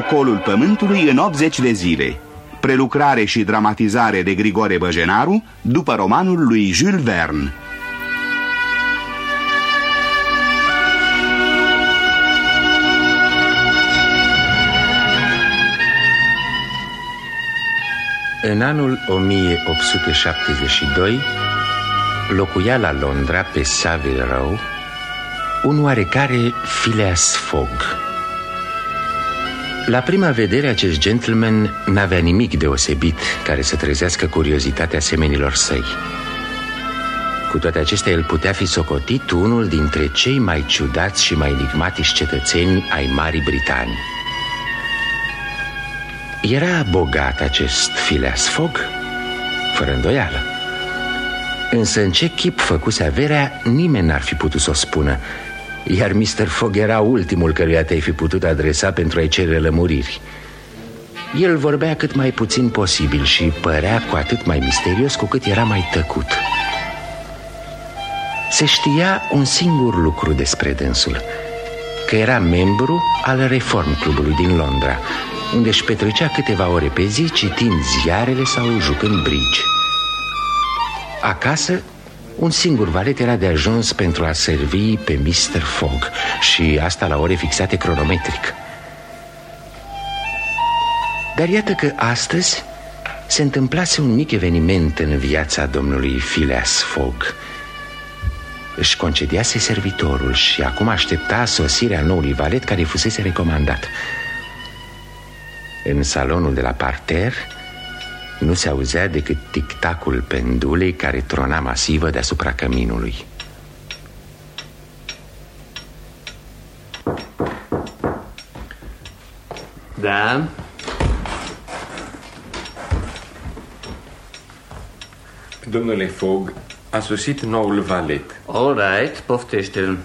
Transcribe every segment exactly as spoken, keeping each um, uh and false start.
Ocolul Pământului în optzeci de zile. Prelucrare și dramatizare de Grigore Băjenaru, după romanul lui Jules Verne. În anul o mie opt sute șaptezeci și doi locuia la Londra, pe Savile Row, un oarecare Phileas Fogg. La prima vedere, acest gentleman n-avea nimic deosebit care să trezească curiozitatea semenilor săi. Cu toate acestea, el putea fi socotit unul dintre cei mai ciudați și mai enigmatici cetățeni ai Marii Britanii. Era bogat acest Phileas Fogg, fără îndoială. Însă în ce chip făcuse averea, nimeni n-ar fi putut să o spună, iar mister Fogg era ultimul căruia te-ai fi putut adresa pentru a-i cere lămuriri. El vorbea cât mai puțin posibil și părea cu atât mai misterios cu cât era mai tăcut. Se știa un singur lucru despre dânsul, că era membru al Reform Clubului din Londra, unde își petrecea câteva ore pe zi citind ziarele sau jucând bridge. Acasă, un singur valet era de ajuns pentru a servi pe mister Fogg, și asta la ore fixate cronometric. Dar iată că astăzi se întâmplase un mic eveniment în viața domnului Phileas Fogg. Își concediase servitorul și acum aștepta sosirea noului valet care fusese recomandat. În salonul de la parter nu se auzea decât tic-tacul pendulei care trona masivă deasupra căminului. Da? Domnule Fogg, a sosit noul valet. All right, poftește-l.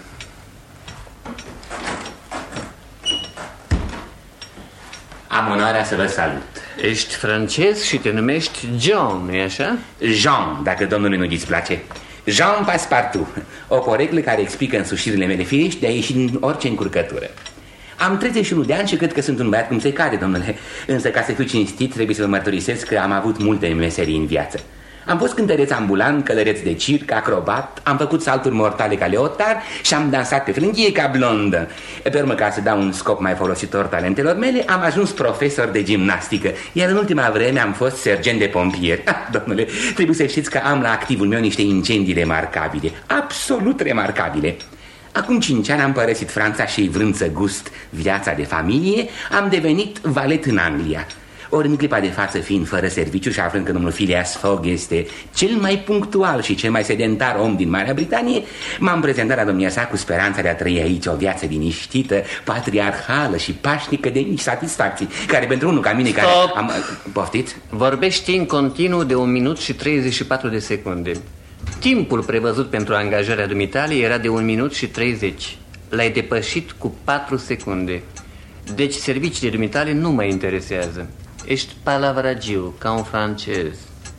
Am onoarea să vă salut. Ești francez și te numești John, nu-i așa? Jean, dacă domnului nu displace. Jean Passepartout, o poreclă care explică însușirile mele firești de a ieși din orice încurcătură. Am treizeci și unu de ani și cred că sunt un băiat cum se cade, domnule. Însă, ca să fiu cinstit, trebuie să vă mărturisesc că am avut multe meserii în viață. Am fost cântăreț ambulant, călăreț de circ, acrobat, am făcut salturi mortale ca leotar și am dansat pe frânghie ca blondă. Pe urmă, ca să dau un scop mai folositor talentelor mele, am ajuns profesor de gimnastică, iar în ultima vreme am fost sergent de pompieri. Ah, domnule, trebuie să știți că am la activul meu niște incendii remarcabile, absolut remarcabile. Acum cinci ani am părăsit Franța și, vrând să gust viața de familie, am devenit valet în Anglia. Ori în clipa de față, fiind fără serviciu și aflând că domnul Phileas Fogg este cel mai punctual și cel mai sedentar om din Marea Britanie, m-am prezentat la domnia sa cu speranța de a trăi aici o viață liniștită, patriarhală și pașnică de mici satisfacții, care pentru unul ca mine care Stop. am... Poftiți? Vorbești în continuu de un minut și treizeci și patru de secunde. Timpul prevăzut pentru angajarea dumitale era de un minut și treizeci. L-ai depășit cu patru secunde. Deci serviciile dumitale nu mă interesează. Ești palavragiu, ca un francez.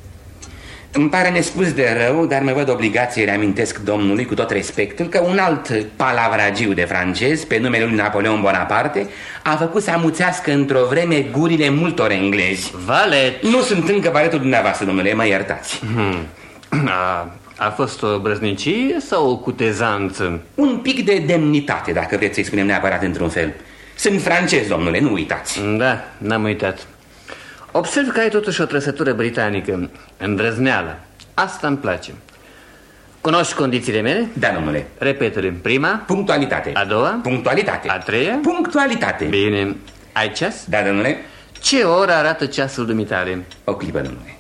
Îmi pare nespus de rău, dar mă văd obligație, reamintesc domnului cu tot respectul, că un alt palavragiu de francez, pe numele lui Napoleon Bonaparte, a făcut să amuțească într-o vreme gurile multor englezi. Valet! Nu sunt încă valetul dumneavoastră, domnule, mă iertați. Hmm. A, a fost o brăznicie sau o cutezanță? Un pic de demnitate, dacă vreți să-i spunem neapărat într-un fel. Sunt francez, domnule, nu uitați. Da, n-am uitat. Observ că ai totuși o trăsătură britanică, îndrăzneală. Asta îmi place. Cunoști condițiile mele? Da, domnule. Repetă-le. Prima? Punctualitate. A doua? Punctualitate. A treia? Punctualitate. Bine. Ai ceas? Da, domnule. Ce oră arată ceasul dumitale? O clipă, domnule.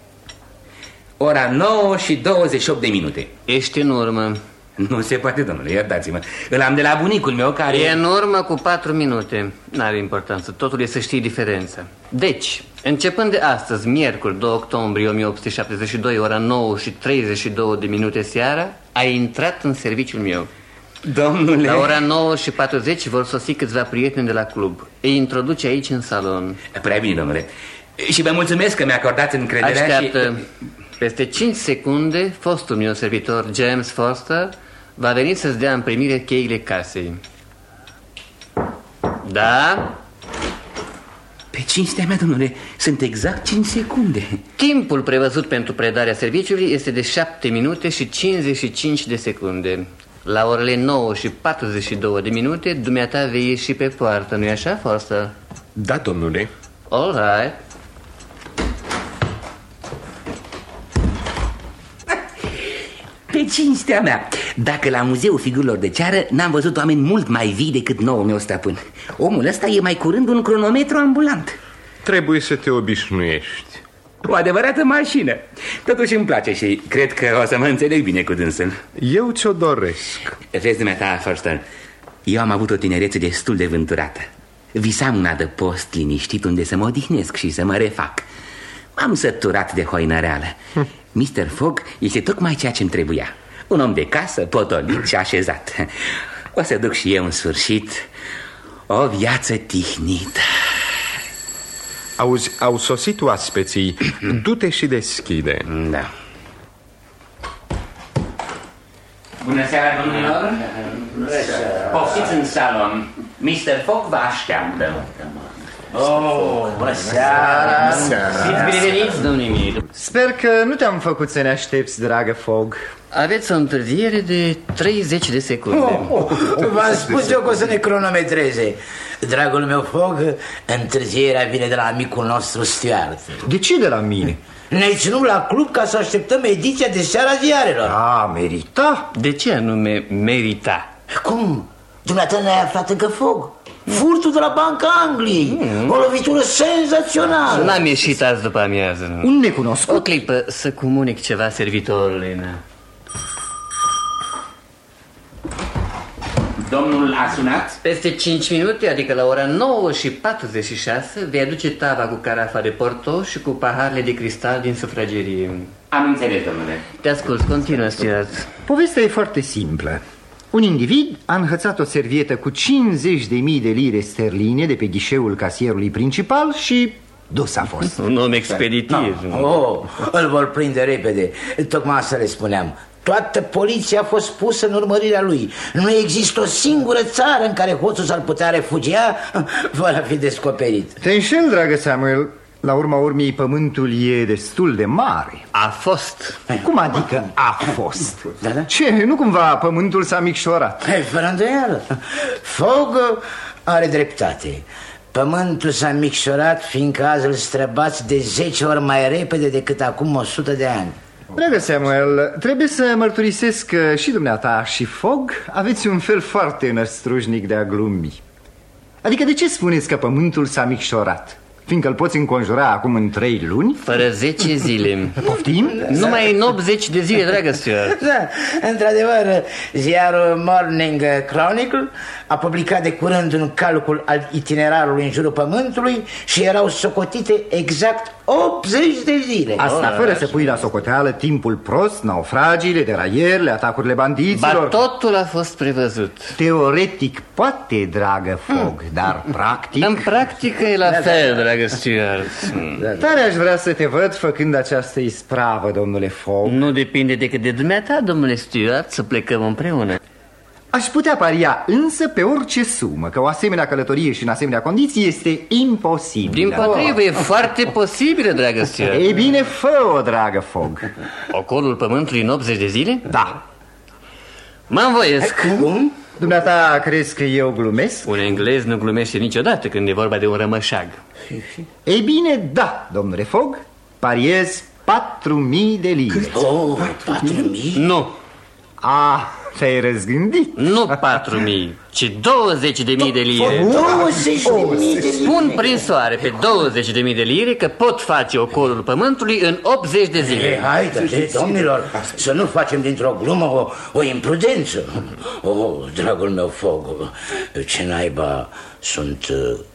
Ora nouă și douăzeci și opt de minute. Ești în urmă. Nu se poate, domnule, iertați-mă. Îl am de la bunicul meu care... E în urmă cu patru minute. N-are importanță, totul e să știi diferența. Deci, începând de astăzi, miercuri, doi octombrie o mie opt sute șaptezeci și doi, ora nouă și treizeci și două de minute seara, ai intrat în serviciul meu. Domnule... La ora nouă și patruzeci vor sosi câțiva prieteni de la club. Îi introduce aici în salon. Prea bine, domnule. Și vă mulțumesc că mi-acordați încrederea. Așteaptă. Și... Peste cinci secunde, fostul meu servitor, James Foster, va veni să-ți dea în primire cheile casei. Da? Cinstea mea, domnule, sunt exact cinci secunde. Timpul prevăzut pentru predarea serviciului este de șapte minute și cincizeci și cinci de secunde. La orele nouă și patruzeci și două de minute, dumneata vei ieși pe poartă, nu-i așa, Forster? Da, domnule. All right. Pe cinstea mea, dacă la Muzeul Figurilor de Ceară n-am văzut oameni mult mai vii decât noul meu stăpân. Omul ăsta e mai curând un cronometru ambulant. Trebuie să te obișnuiești. O adevărată mașină. Totuși îmi place și cred că o să mă înțeleg bine cu dânsul. Eu ți-o doresc. Vezi, dumneata, Forster, eu am avut o tinerețe destul de vânturată. Visam un adăpost liniștit unde să mă odihnesc și să mă refac. M-am săturat de hoinăreală. hm. mister Fogg este tocmai ceea ce-mi trebuia. Un om de casă, potolit și așezat. O să duc și eu în sfârșit o viață tihnită. Auzi, au sosit oaspeții. Du-te și deschide. Da. Bună seara, domnilor. Poftiți în salon. mister Fogg vă așteaptă. Oh, bună seara! Fiți bineveniți, domnul Emil. Sper că nu te-am făcut să ne aștepți, dragă Fogg. Aveți o întârziere de treizeci de secunde. oh, oh, oh, V-am spus eu că o să ne cronometreze. Dragul meu Fogg, întârzierea vine de la amicul nostru Stuart. De ce de la mine? Ne-ai ținut la club ca să așteptăm ediția de seara ziarelor. A, merita? De ce anume merita? Cum? Dumneata ne-ai aflat încă, Fogg? Furtul de la Banca Angliei. mm. O lovitură senzațională. N-am ieșit azi după amiază. Un necunoscut? O clipă să comunic ceva servitorului. Domnul a sunat? Peste cinci minute, adică la ora nouă și patruzeci și șase, vei aduce tava cu carafa de porto și cu paharele de cristal din sufragerie. Am înțeles, domnule. Te ascult, continuă, Stuart. Povestea e foarte simplă. Un individ a înhățat o servietă cu cincizeci de mii de lire sterline de pe ghișeul casierului principal și dus a fost. Un om expeditiv. No. Oh, îl vor prinde repede. Tocmai asta le spuneam. Toată poliția a fost pusă în urmărirea lui. Nu există o singură țară în care hoțul s-ar putea refugia fără a fi descoperit. Te înșel, dragă Samuel. La urma urmei, pământul e destul de mare. A fost. Cum adică a fost? Da, da. Ce, nu cumva pământul s-a micșorat? Hai, fără îndoială. Fogg are dreptate. Pământul s-a micșorat fiindcă azi îl străbați de zece ori mai repede decât acum o sută de ani. Dragă Samuel, trebuie să mărturisesc că și dumneata și Fogg aveți un fel foarte năstrușnic de a glumi. Adică de ce spuneți că pământul s-a micșorat? Fiindcă îl poți înconjura acum în trei luni? Fără zece zile. Poftim? Numai în optzeci de zile, dragă Stuart. Da, într-adevăr, ziarul Morning Chronicle a publicat de curând un calcul al itinerarului în jurul pământului și erau socotite exact optzeci de zile. Asta fără să pui la socoteală timpul prost, naufragiile, deraiere, atacurile bandiților. Ba totul a fost prevăzut. Teoretic poate, dragă Fogg, mm. dar practic... În practică e la da, fel, da, dragă Stuart. Da, da. Tare aș vrea să te văd făcând această ispravă, domnule Fogg. Nu depinde decât de dumneata, domnule Stuart, să plecăm împreună. Aș putea paria însă pe orice sumă că o asemenea călătorie și în asemenea condiții este imposibilă. Din potrivă, e foarte posibilă, dragă Stuart. Ei bine, fă-o, dragă Fogg. Ocolul pământului în optzeci de zile? Da. Mă învoiesc. Cum? Dumneata, crezi că eu glumesc? Un englez nu glumește niciodată când e vorba de un rămășag. Ei bine, da, domnule Fogg, pariez patru mii de lire. Oh, patru mii? Nu. Ah, te-ai răzgândit? Nu patru mii, ci douăzeci de mii de lire. douăzeci de mii de lire? Spun prin soare pe douăzeci de mii de lire că pot face ocolul pământului în optzeci de zile. Ei, haide, domnilor, să nu facem dintr-o glumă o, o imprudență. Oh, dragul meu Fogg, ce naiba sunt...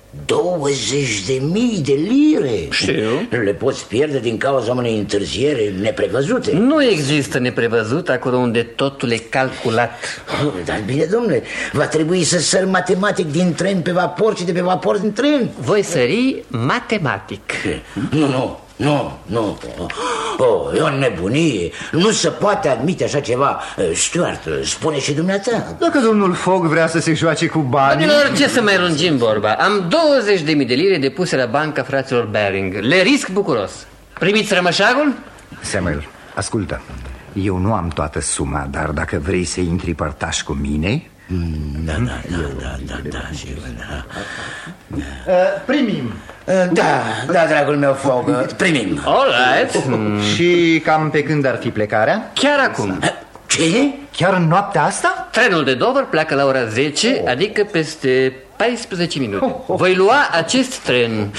douăzeci de mii de lire. Știu. Le poți pierde din cauza unei întârziere neprevăzute. Nu există neprevăzut acolo unde totul e calculat. Oh, dar bine, domnule, va trebui să sări matematic din tren pe vapor și de pe vapor din tren. Voi sări matematic. Nu, nu, nu, nu. Oh, e o nebunie. Nu se poate admite așa ceva. Stuart, spune și dumneata. Dacă domnul Fogg vrea să se joace cu bani... Domnilor, ce să mai lungim vorba? Am douăzeci de mii de lire depuse la banca fraților Baring. Le risc bucuros. Primiți rămășagul? Samuel, ascultă. Eu nu am toată suma, dar dacă vrei să intri părtaș cu mine... Mm, da, da, da, da, da, da, sigur, da. Uh, primim. Uh, da, da, dragul meu Fogg, primim. All right. Mm. Și cam pe când ar fi plecarea? Chiar acum. Ce? Chiar în noaptea asta? Trenul de Dover pleacă la ora zece, oh. adică peste paisprezece minute. Oh, oh. Voi lua acest tren.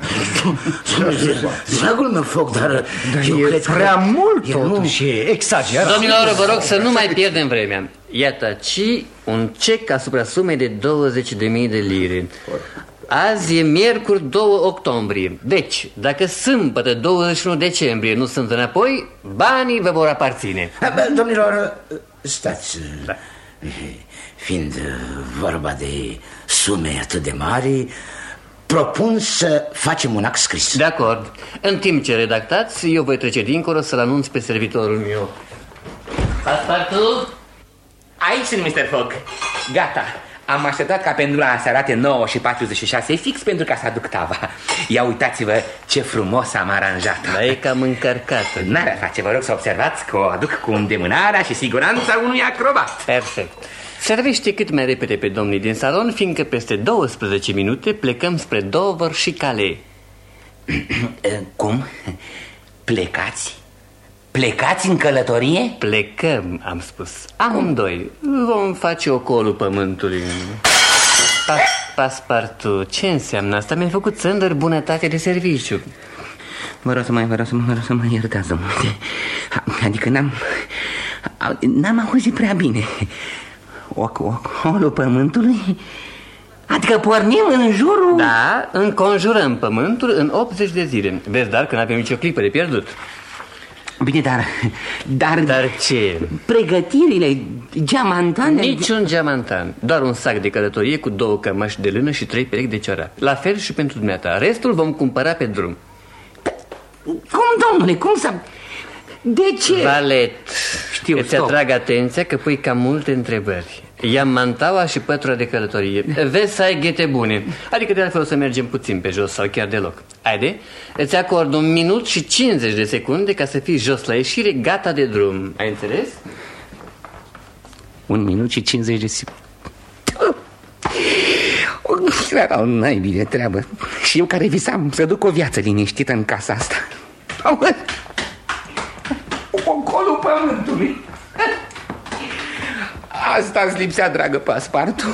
Dragul meu Fogg, dar, dar eu e cred prea că mult totuși, nu... e exagerat. Domnilor, vă rog să nu mai pierdem vremea. Iată aici un cec asupra sumei de douăzeci de mii de lire. Azi e miercuri doi octombrie. Deci, dacă sâmbătă douăzeci și unu decembrie nu sunt înapoi, banii vă vor aparține. Domnilor, stați. Da. Fiind vorba de sume atât de mari, propun să facem un act scris. De acord. În timp ce redactați, eu voi trece dincolo să-l anunț pe servitorul meu. Paspartu? Aici sunt, mister Fogg. Gata. Am așteptat ca pendula să arate nouă și patruzeci și șase fix pentru ca să aduc tava. Ia uitați-vă ce frumos am aranjat. Da, e cam încărcată. N-ar face, vă rog să observați că o aduc cu îndemânarea și siguranța unui acrobat. Perfect. Servește cât mai repede pe domnii din salon, fiindcă peste douăsprezece minute plecăm spre Dover și Calais. Cum? Plecați? Plecați în călătorie? Plecăm, am spus. Amândoi. Vom face ocolul pământului. Pas, Paspartu, ce înseamnă asta? Mi-ai făcut țândări bunătate de serviciu. Vă rog să mă, vă rog să mă, vă rog să mă iertați, domnule. Adică n-am... N-am auzit prea bine. Ocolul pământului? Adică pornim în jurul... Da, înconjurăm pământul în optzeci de zile. Vezi, dar că n-avem nicio clipă de pierdut. Bine, dar... Dar, dar ce? Pregătirile, geamantane... Niciun geamantan. Doar un sac de călătorie cu două cămăși de lână și trei perechi de ciorapi. La fel și pentru dumneata. Restul vom cumpăra pe drum. Cum, domnule, cum să... De ce? Valet, știu, îți atrag atenția că pui cam multe întrebări. Ia mantaua și pătura de călătorie. Vezi să ai ghete bune. Adică de altfel o să mergem puțin pe jos sau chiar deloc. Haide, îți acord un minut și cincizeci de secunde ca să fii jos la ieșire, gata de drum. Ai înțeles? Un minut și cincizeci de secunde. Oh, n-ai bine treabă. Și eu care visam să duc o viață liniștită în casa asta. Ocolul pământului. Asta-ți lipsea, dragă Paspartu.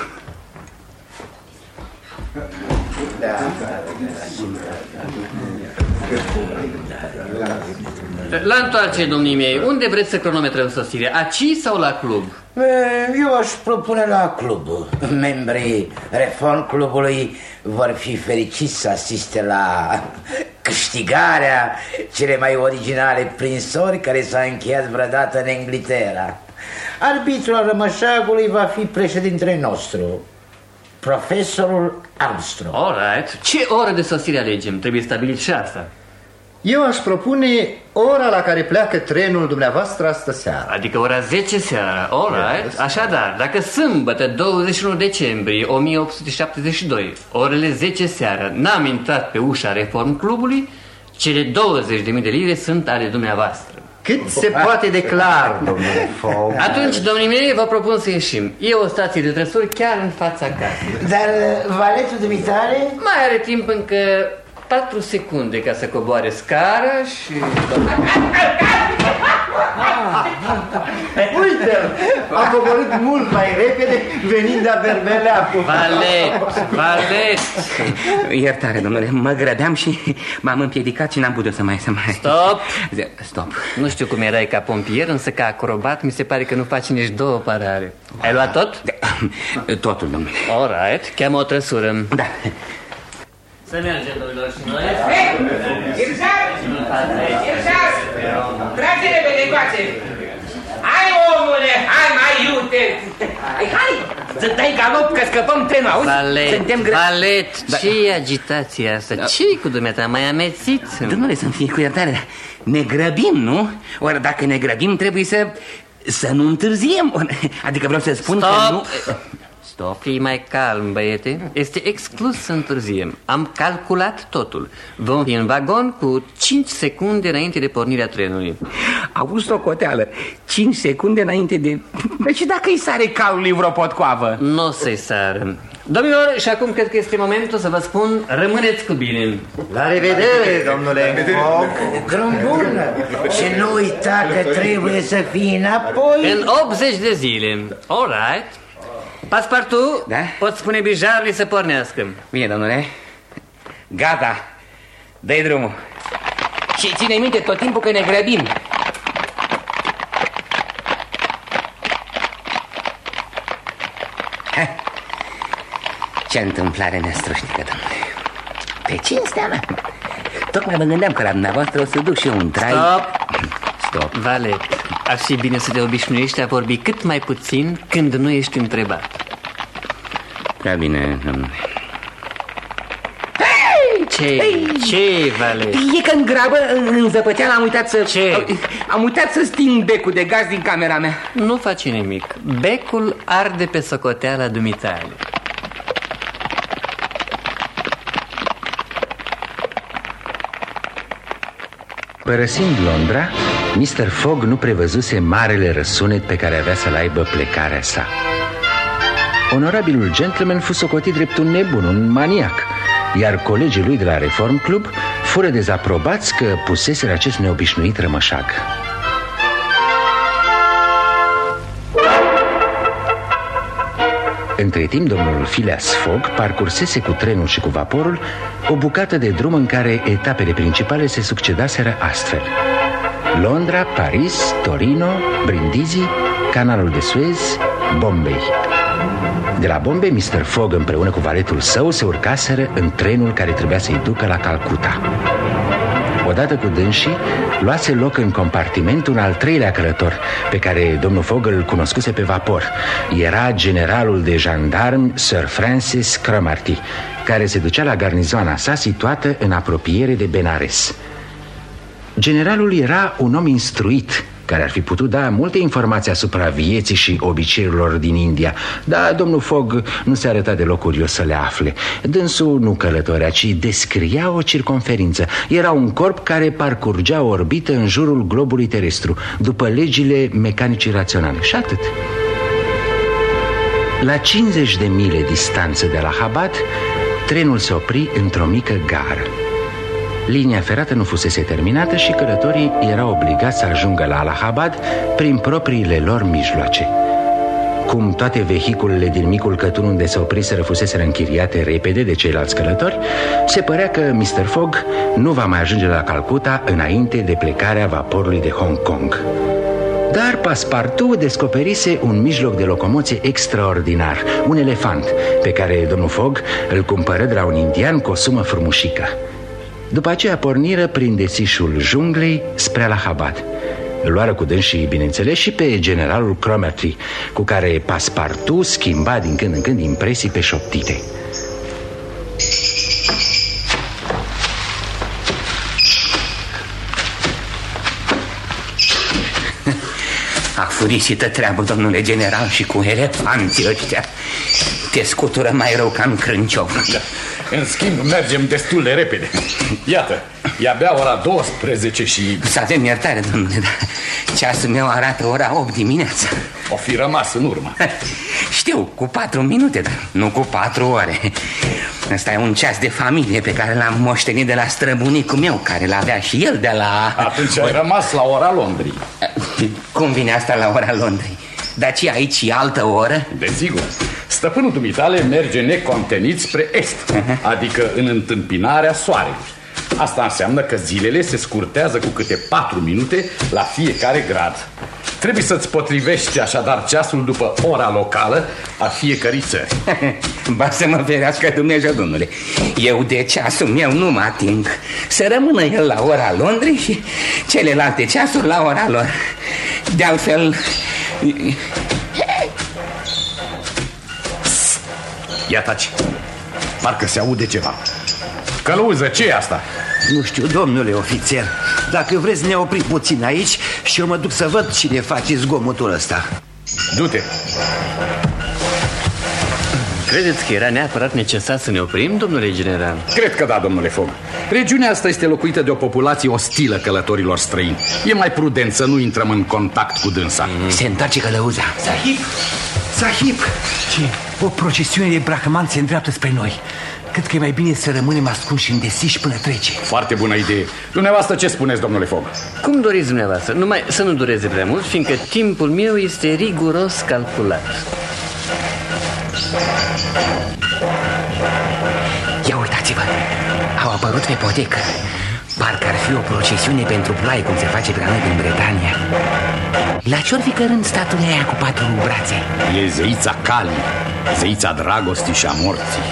La întoarcere, domnii mei, unde vreți să cronometrăm sosirea? Aici sau la club? Eu aș propune la club. Membrii Reform Clubului vor fi fericiți să asiste la câștigarea cele mai originale prinsori care s-a încheiat vreodată în Anglaterra. Arbitrul al rămășagului va fi președintele nostru, profesorul Armstrong. All right. Ce oră de sosire alegem? Trebuie stabilit și asta. Eu aș propune ora la care pleacă trenul dumneavoastră astă seară. Adică ora zece seara. All right. Așadar, dacă sâmbătă douăzeci și unu decembrie o mie opt sute șaptezeci și doi, orele zece seara, n-am intrat pe ușa Reform Clubului, cele douăzeci de mii de lire sunt ale dumneavoastră. Cât se poate de clar, domnule Fogg. Atunci, domnii mei, vă propun să ieșim. E o stație de trăsuri chiar în fața casei. Dar valetul dumitare? Mai are timp încă patru secunde ca să coboare scara și... Uite, a coborât mult mai repede venind de-a berbeleacul. Valet, valet. Iertare, domnule, mă grădeam și m-am împiedicat și n-am putut să mai... Să mai... Stop. Stop. Nu știu cum erai ca pompier, însă ca acrobat mi se pare că nu faci nici două parare. Ai luat tot? Totul, domnule. All right, cheamă o trăsură. Da. Să mergem, domnilor, și noi. Irsar! Irsar! Trage repede, coace! Hai, omule, hai, mai iute! Hai, hai! Să dai galop că scăpăm trenul, auzi? Valet, Suntem gra... Valet, Da. ce-i agitația asta? Da. Ce-i cu dumneata? Mai amețit? Domnule, să-mi fie cu iertare, dar ne grăbim, nu? Ori dacă ne grăbim, trebuie să... să nu întârziem. Ori, adică vreau să spun Stop! că nu... Stop. Fii mai calm, băiete. Este exclus să întârziem. Am calculat totul. Vom fi în vagon cu cinci secunde înainte de pornirea trenului. Auzi socoteală, cinci secunde înainte de... Deci dacă îi sare calului vreo potcoavă? Nu o să-i sară. Domnilor, și acum cred că este momentul să vă spun, rămâneți cu bine. La revedere, domnule Fogg. Drum bun. Și nu uita că trebuie să fii înapoi. În optzeci de zile. All right. Paspartu, Da? poți spune bijarului să pornească. Bine, domnule. Gata. Dă-i drumul. Și ține minte tot timpul că ne grăbim. Ha. Ce întâmplare nestrușnică, domnule. Pe cinstea mea. Tocmai mă gândeam că la dumneavoastră o să duc și eu un trai. Stop. Stop. Valet, ar fi bine să te obișnuiești a vorbi cât mai puțin când nu ești întrebat. Prea bine, domnule. Ce? Ce, Valet? E că în grabă, în zăpăteală, am uitat să... Ce? Am uitat să sting becul de gaz din camera mea. Nu face nimic. Becul arde pe socoteala dumitale. Părăsind Londra, mister Fogg nu prevăzuse marele răsunet pe care avea să-l aibă plecarea sa. Onorabilul gentleman fu socotit drept un nebun, un maniac, iar colegii lui de la Reform Club fură dezaprobați că puseseră acest neobișnuit rămășag. Între timp, domnul Phileas Fogg parcursese cu trenul și cu vaporul o bucată de drum în care etapele principale se succedaseră astfel: Londra, Paris, Torino, Brindisi, Canalul de Suez, Bombay. De la Bombay, mister Fogg împreună cu valetul său se urcaseră în trenul care trebuia să-i ducă la Calcuta. Odată cu dânsii, luase loc în compartiment un al treilea călător, pe care domnul Fogg îl cunoscuse pe vapor. Era generalul de jandarmi Sir Francis Cromarty, care se ducea la garnizoana sa situată în apropiere de Benares. Generalul era un om instruit, care ar fi putut da multe informații asupra vieții și obiceiurilor din India, dar domnul Fogg nu se arăta deloc curios să le afle. Dânsul nu călătorea, ci descria o circumferință. Era un corp care parcurgea o orbită în jurul globului terestru, după legile mecanicii raționale. Și atât. La cincizeci de mile distanță de Allahabad, trenul se opri într-o mică gară. Linia ferată nu fusese terminată și călătorii erau obligați să ajungă la Allahabad prin propriile lor mijloace. Cum toate vehiculele din micul cătun unde se opriseră fuseseră închiriate repede de ceilalți călători, se părea că mister Fogg nu va mai ajunge la Calcuta înainte de plecarea vaporului de Hong Kong. Dar Passepartout descoperise un mijloc de locomoție extraordinar, un elefant, pe care domnul Fogg îl cumpără de la un indian cu o sumă frumușică. După aceea porniră prin desișul junglei spre Allahabad. Îl luară cu dânsii, bineînțeles, și pe generalul Cromarty, cu care Passepartout schimba din când în când impresii pe șoptite. Afurisită treabă, domnule general, și cu elefanții ăștia. Te scutură mai rău ca în crânciov. Da. În schimb, mergem destul de repede. Iată, e abia ora douăsprezece și... Să avem iertare, domnule, dar ceasul meu arată ora opt dimineața. O fi rămas în urmă. Știu, cu patru minute, dar nu cu patru ore. Ăsta e un ceas de familie pe care l-am moștenit de la străbunicul meu, care l-avea și el de la... Atunci ai rămas la ora Londrei. Cum vine asta la ora Londrei? Dar ce, aici e altă oră? Desigur. Stăpânul dumitale merge necontenit spre est, uh-huh. adică în întâmpinarea soarelui. Asta înseamnă că zilele se scurtează cu câte patru minute la fiecare grad. Trebuie să-ți potrivești așadar ceasul după ora locală a fiecărei țări. Ba să mă ferească Dumnezeu, domnule. Eu de ceasul meu nu mă ating. Să rămână el la ora Londrei și celelalte ceasuri la ora lor. De altfel... Ia taci. Parcă se aude ceva. Călăuză, ce e asta? Nu știu, domnule ofițer. Dacă vreți ne oprim puțin aici și eu mă duc să văd cine face zgomotul ăsta. Du-te. Credeți că era neapărat necesar să ne oprim, domnule general? Cred că da, domnule Fogg. Regiunea asta este locuită de o populație ostilă călătorilor străini. E mai prudent să nu intrăm în contact cu dânsa. mm. Se întoarce călăuza. Sahib! Sahib! Ce? O procesiune de brahmani se îndreaptă spre noi. Cred că e mai bine să rămânem ascunși în desiș până trece. Foarte bună idee. Dumneavoastră ce spuneți, domnule Fogg? Cum doriți dumneavoastră, numai să nu dureze prea mult, fiindcă timpul meu este riguros calculat. Ia uitați-vă, au apărut pe potecă. Parcă ar fi o procesiune pentru plai, cum se face prea noi din Bretania. La ce-or fi cărând statuia aia cu patru brațe? E zeița Kali, zeița dragostii și a morții.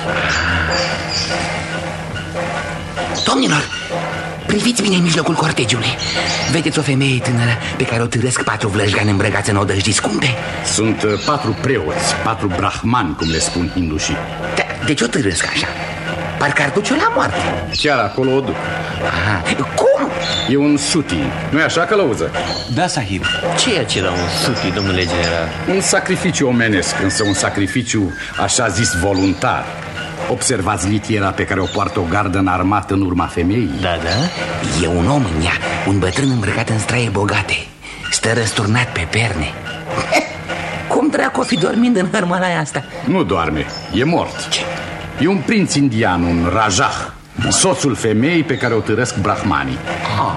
Domnilor, priviți bine în mijlocul cortegiului. Vedeți o femeie tânără pe care o târăsc patru vlăjgani îmbrăcați în odăjdi scumpe? Sunt uh, patru preoți, patru brahmani, cum le spun hindușii. Da, de ce o târăsc așa? Parcă ar duce-o la moarte. Chiar acolo o duc. Aha. Cum? E un suti, nu-i așa, călăuză? Da, sahib. Ce e acela un suti, domnule general? Un sacrificiu omenesc, însă un sacrificiu așa zis voluntar. Observați litiera pe care o poartă o gardă înarmată în urma femeii? Da, da. E un om în ea, un bătrân îmbrăcat în straie bogate. Stă răsturnat pe perne. Cum dracu o fi dormind în hărmălaia asta? Nu doarme, e mort. Ce? E un prinț indian, un rajah, soțul femeii pe care o târăsc brahmanii. Ah.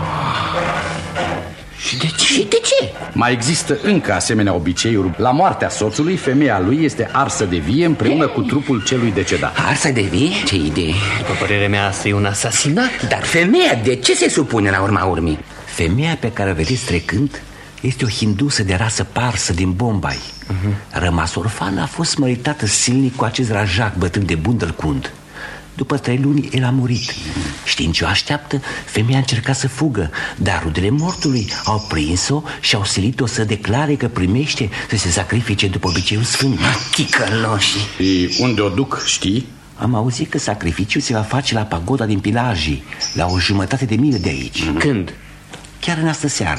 Și de ce? Și de ce? Mai există încă asemenea obiceiuri. La moartea soțului, femeia lui este arsă de vie împreună cu trupul celui decedat. Arsă de vie? Ce idee? După părerea mea, asta e un asasinat. Dar femeia de ce se supune la urma urmii? Femeia pe care o vedeți trecând este o hindusă de rasă parsă din Bombay. uh-huh. Rămas orfană, a fost măritată silnic cu acest rajac bătrân de Bundelkund. După trei luni el a murit. Știind ce o așteaptă, femeia a încercat să fugă, dar rudele mortului au prins-o și au silit-o să declare că primește să se sacrifice după obiceiul sfânt. Ticăloși! Și unde o duc, știi? Am auzit că sacrificiul se va face la pagoda din Pilaji, la o jumătate de mile de aici. Când? Chiar în astă seară.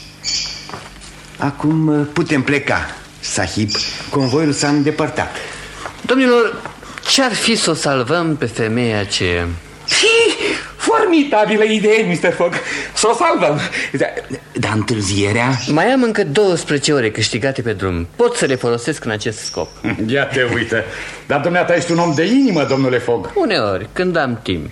Acum putem pleca, sahib. Convoiul s-a îndepărtat. Domnilor, ce-ar fi să o salvăm pe femeia aceea? Formidabilă idee, mister Fogg. Să o salvăm. Dar da, întârzierea? Mai am încă douăsprezece ore câștigate pe drum. Pot să le folosesc în acest scop. Ia te uită. Dar dumneata ești un om de inimă, domnule Fogg. Uneori, când am timp.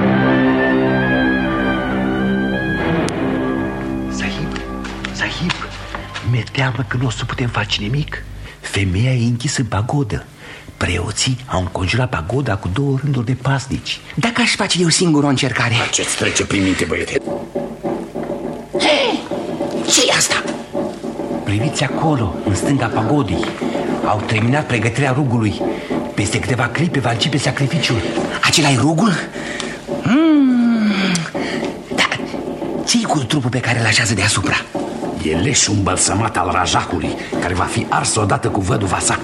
Sahib, sahib, mi-e teamă că nu o să putem face nimic. Femeia e închisă în pagodă. Preoții au înconjurat pagoda cu două rânduri de pasnici. Dacă aș face eu singur o încercare. Ce-ți trece prin minte, băiete? Hei, ce-i asta? Priviți acolo, în stânga pagodei. Au terminat pregătirea rugului. Peste câteva clipe va începe sacrificiul. Acela-i rugul? Mm. Da, ce-i cu trupul pe care îl așează deasupra? E leșul îmbălsămat al rajacului, care va fi ars odată cu văduva sa.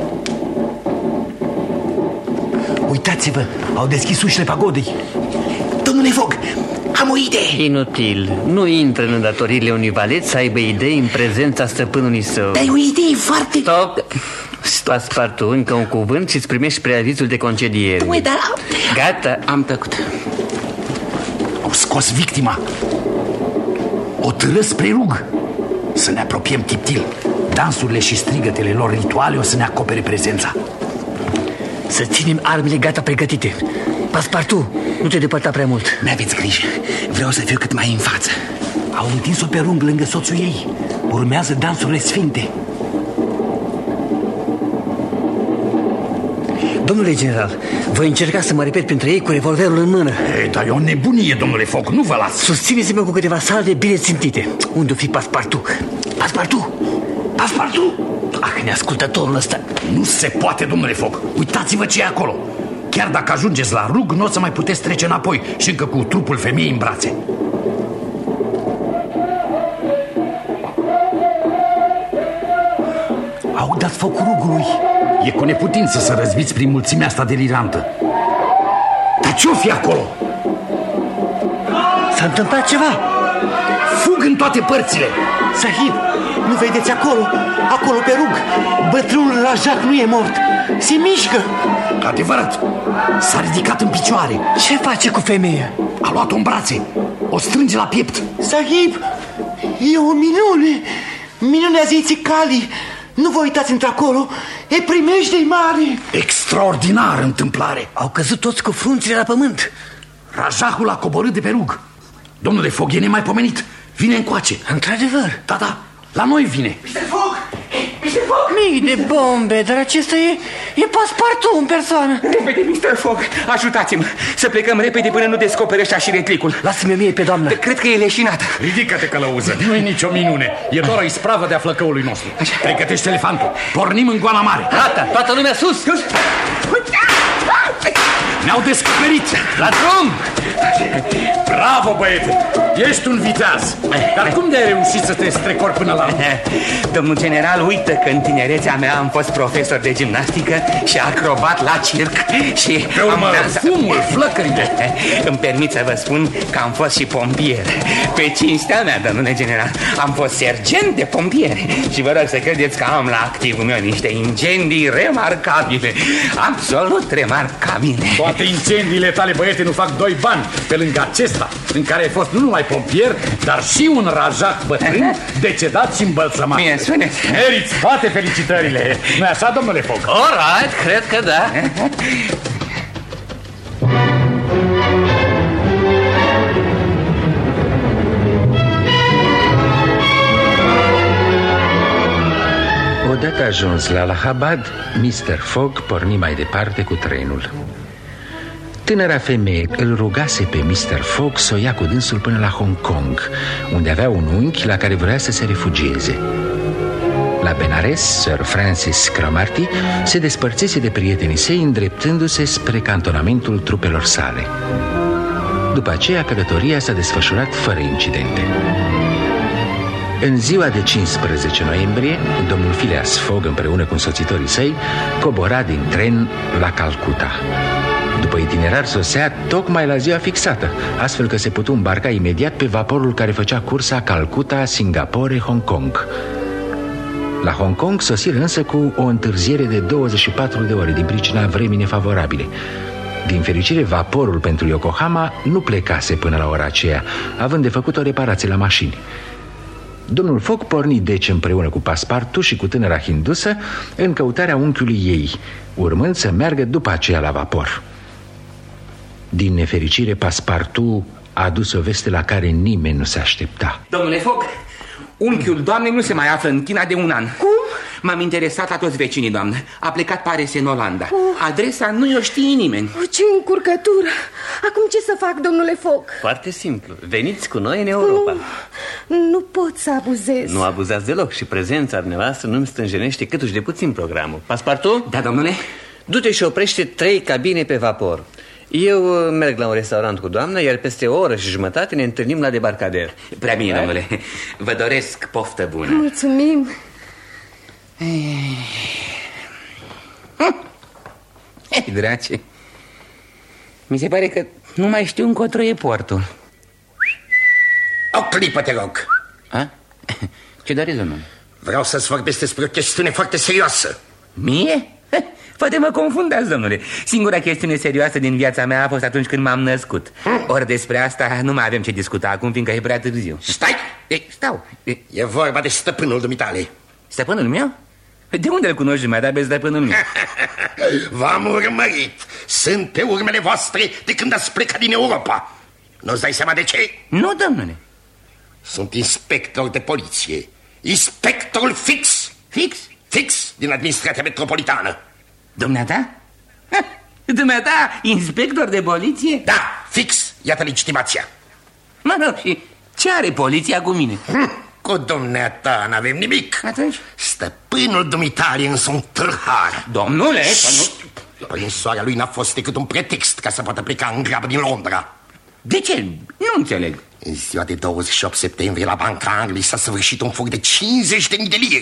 Uitați-vă, au deschis ușile pagodei. Domnule Fogg, am o idee. Inutil, nu intră în îndatoririle unui valet să aibă idei în prezența stăpânului său. Dar e o idee foarte... Stop! Paspartu, încă un cuvânt și îți primești preavizul de concediere. Ui, dar... Gata. Am tăcut. Au scos victima. O târă spre rug. Să ne apropiem tiptil. Dansurile și strigătele lor rituale o să ne acopere prezența. Să ținem armele gata pregătite. Paspartu, nu te depărta prea mult. N-aveți grijă, vreau să fiu cât mai în față. Au întins-o pe rung lângă soțul ei. Urmează dansurile sfinte. Domnule general, voi încerca să mă repet printre ei cu revolverul în mână. Ei, dar e o nebunie, domnule Fogg, nu vă las. Susțineți-mă cu câteva salve bine țintite. Unde-o fi Paspartu? Paspartu! Paspartu! Ah, neascultătorul ăsta. Nu se poate, domnule Fogg. Uitați-vă ce e acolo. Chiar dacă ajungeți la rug, nu o să mai puteți trece înapoi. Și încă cu trupul femeii în brațe. Au dat foc rugului. E cu neputință să răzbiți prin mulțimea asta delirantă. Dar ce-o fi acolo? S-a întâmplat ceva. Fug în toate părțile. Sahib, nu vedeți acolo? Acolo pe rug. Bătrânul Rajak nu e mort. Se mișcă. Adevărat. S-a ridicat în picioare. Ce face cu femeia? A luat-o în brațe. O strânge la piept. Sahib, e o minune. Minunea zeiții Kali. Nu vă uitați într-acolo. E primejdie mare. Extraordinară întâmplare. Au căzut toți cu frunțile la pământ. Rajahul a coborât de pe rug. Domnule Fogg, e nemaipomenit. Vine încoace. Într-adevăr. Da, da, la noi vine. mister Fogg! mister Fogg! Mii de bombe, dar acesta e, e Passepartout în persoană. Repede, mister Fogg, ajutați-mă să plecăm repede până nu descoperă ăștia și retlicul. Lasă-mi o mie pe doamnă. Cred că e leșinată. Ridică-te, călăuză, nu e nicio minune. E doar o ispravă de-a flăcăului nostru. Pregătește elefantul, pornim în goana mare. Gata, toată lumea sus. Sus. Ne-au descoperit. La drum. Bravo, băiete, ești un viteaz. Dar cum de-ai reușit să te strecori până la... Domnul general uită că în tinerețea mea am fost profesor de gimnastică și acrobat la circ. Și pe urmă, fumul, flăcările. Îmi permit să vă spun că am fost și pompier. Pe cinstea mea, domnule general, am fost sergent de pompieri. Și vă rog să credeți că am la activul meu niște incendii remarcabile. Absolut remarcabile. Toate incendiile tale, băiete, nu fac doi bani pe lângă acesta, în care ai fost nu numai pompier, dar și un Rajak bătrân decedat și îmbălsămat. Mie spuneți. Meriți toate felicitările. Nu-i așa, domnule Fogg? All right, cred că da. Odată ajuns la Allahabad, mister Fogg porni mai departe cu trenul. Tânăra femeie îl rugase pe mister Fogg să o ia cu dânsul până la Hong Kong, unde avea un unchi la care vrea să se refugieze. La Benares, Sir Francis Cromarty se despărțise de prietenii săi, îndreptându-se spre cantonamentul trupelor sale. După aceea, călătoria s-a desfășurat fără incidente. În ziua de cincisprezece noiembrie, domnul Phileas Fogg, împreună cu însoțitorii săi, cobora din tren la Calcuta. După itinerar sosea tocmai la ziua fixată, astfel că se putu îmbarca imediat pe vaporul care făcea cursa Calcuta, Singapore, Hong Kong. La Hong Kong sosiră însă cu o întârziere de douăzeci și patru de ore din pricina vremii nefavorabile. Din fericire, vaporul pentru Yokohama nu plecase până la ora aceea, având de făcut o reparație la mașini. Domnul Fogg porni deci împreună cu Passepartout și cu tânăra hindusă în căutarea unchiului ei, urmând să meargă după aceea la vapor. Din nefericire, Passepartout a adus o veste la care nimeni nu se aștepta. Domnule Fogg, unchiul doamnei nu se mai află în China de un an. Cum? M-am interesat la toți vecinii, doamnă. A plecat, pare, în Olanda. uh. Adresa nu o știe nimeni. uh, Ce încurcătură. Acum ce să fac, domnule Fogg? Foarte simplu, veniți cu noi în Europa. Nu, nu pot să abuzez. Nu abuzați deloc și prezența dumneavoastră nu-mi stânjenește câtuși de puțin programul. Passepartout? Da, domnule? Du-te și oprește trei cabine pe vapor. Eu merg la un restaurant cu doamna, iar peste o oră și jumătate ne întâlnim la debarcader. Prea bine, domnule. Vă doresc poftă bună. Mulțumim. Ei, drace, mi se pare că nu mai știu încotro e portul. O clipă, te rog. A? Ce doreți, domnule? Vreau să-ți vorbesc despre o chestiune foarte serioasă. Mie? Poate mă confundați, domnule. Singura chestiune serioasă din viața mea a fost atunci când m-am născut. Ori despre asta nu mai avem ce discuta acum, fiindcă e prea târziu. Stai! Ei, stau. Ei. E vorba de stăpânul dumitale. Stăpânul meu? De unde îl cunoști dumneata pe stăpânul meu? V-am urmărit. Sunt pe urmele voastre de când ați plecat din Europa. Nu-ți dai seama de ce? Nu, domnule. Sunt inspector de poliție. Inspectorul Fix. Fix? Fix din administrația metropolitană. Dumneata? Dumneata, inspector de poliție? Da, Fix. Iată legitimația. Mă rog, și ce are poliția cu mine? Hm, cu dumneata n-avem nimic. Atunci? Stăpânul dumitale însă un tâlhar. Domnule, nu... Prinsoarea lui n-a fost decât un pretext ca să poată pleca în grabă din Londra. De ce? Nu înțeleg. În ziua de douăzeci și opt septembrie la Banca Angliei s-a săvârșit un furt de cincizeci de mii de lire.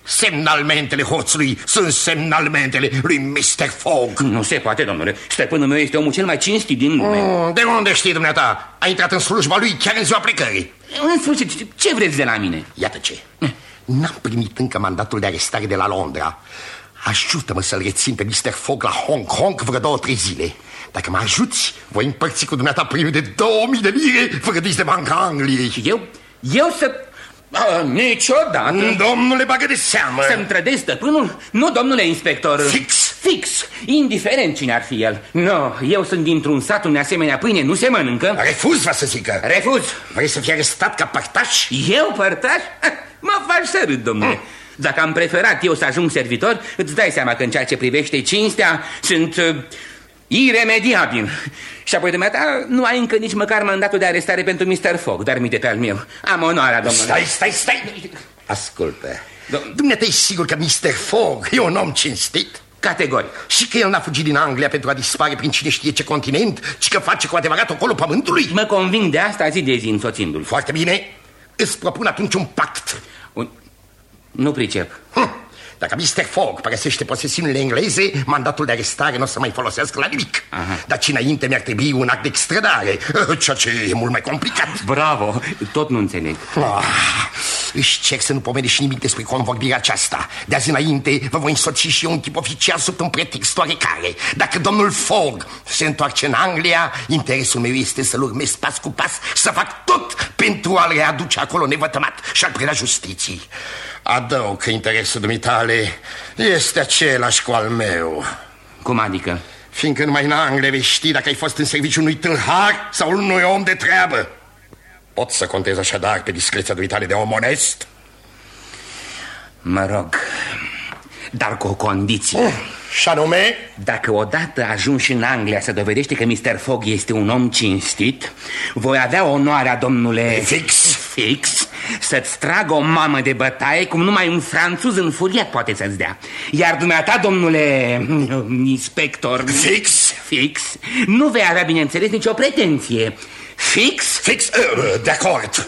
Semnalmentele hoțului sunt semnalmentele lui mister Fogg. Nu se poate, domnule. Stăpânul meu este omul cel mai cinstit din lume. Mm, de unde știi, dumneata? A intrat în slujba lui chiar în ziua plecării. În sfârșit, ce vreți de la mine? Iată ce. N-am primit încă mandatul de arestare de la Londra. Ajută-mă să-l rețin pe mister Fogg la Hong Kong vreo două, trei zile. Dacă mă ajuți, voi împărți cu dumneata primul de două mii de lire fără de Banca Angliei. Eu? Eu să... A, niciodată. Domnule, bagă de seamă. Să-mi trădezi stăpânul? Nu, domnule inspector. Fix. Fix. Indiferent cine ar fi el. Nu, eu sunt dintr-un sat unde asemenea pâine nu se mănâncă. Refuz, va să zică. Refuz. Vrei să fii arestat ca părtaș? Eu părtaș? Mă faci să râd, domnule. Mm. Dacă am preferat eu să ajung servitor, îți dai seama că în ceea ce privește cinstea sunt uh, iremediabil. Și apoi, dumneata, nu ai încă nici măcar mandatul de arestare pentru mister Fogg, dar minte pe al meu. Am onoarea, domnule. Stai, stai, stai. Ascultă. Dumneata, e sigur că mister Fogg e un om cinstit? Categoric. Și că el n-a fugit din Anglia pentru a dispare prin cine știe ce continent, ci că face cu adevărat ocolul pământului? Mă conving de asta zi de zi însoțindu-l. Foarte bine. Îți propun atunci un pact. Un... Nu pricep. Hm. Dacă mister Fogg părăsește posesiunile engleze, mandatul de arestare nu o să mai folosească la nimic. Aha. Dar ce înainte mi-ar trebui un act de extradare, ceea ce e mult mai complicat. Bravo, tot nu înțeleg. Ah, își cer să nu pomenești nimic despre convorbirea aceasta. De azi înainte vă voi însoți și eu un tip oficial sub un pretext oarecare. Dacă domnul Fogg se întoarce în Anglia, interesul meu este să-l urmez pas cu pas, să fac tot pentru a-l readuce acolo nevătămat și a-l preda justiției. Adaug că interesul dumitale este același cu al meu. Cum adică? Fiindcă numai în Anglia vei ști dacă ai fost în serviciul unui tâlhar sau unui om de treabă. Poți să contezi așadar pe discreția dumitale de om onest? Mă rog, dar cu o condiție. Uh, și anume? Dacă odată ajungi în Anglia să dovedește că mister Fogg este un om cinstit, voi avea onoarea, domnule... Fix? Fix, să-ți tragă o mamă de bătaie cum numai un franțuz înfuriat poate să-ți dea. Iar dumneata, domnule inspector... Fix? Fix, nu vei avea, bineînțeles, nicio pretenție. Fix? Fix, uh, de acord.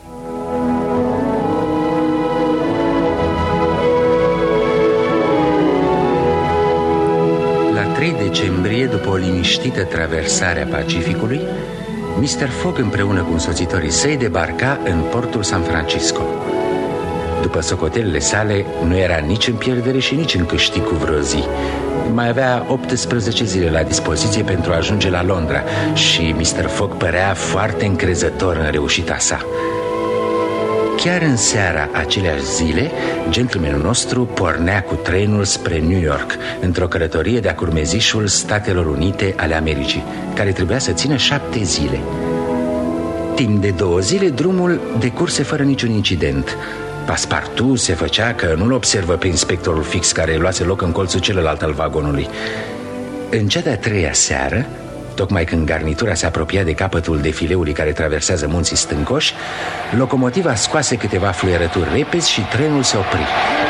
La trei decembrie, după o liniștită traversare a Pacificului, mister Fogg împreună cu însoțitorii săi debarca în portul San Francisco. După socotelile sale, nu era nici în pierdere și nici în câștig cu vreo zi. Mai avea optsprezece zile la dispoziție pentru a ajunge la Londra și mister Fogg părea foarte încrezător în reușita sa. Chiar în seara aceleași zile, gentlemanul nostru pornea cu trenul spre New York, într-o călătorie de-a curmezișul Statelor Unite ale Americii, care trebuia să țină șapte zile. Timp de două zile, drumul decurse fără niciun incident. Passepartout se făcea că nu-l observă pe inspectorul Fix, care luase loc în colțul celălalt al vagonului. În cea de-a treia seară, tocmai când garnitura se apropia de capătul defileului care traversează munții stâncoși, locomotiva scoase câteva fluierături repezi și trenul se opri.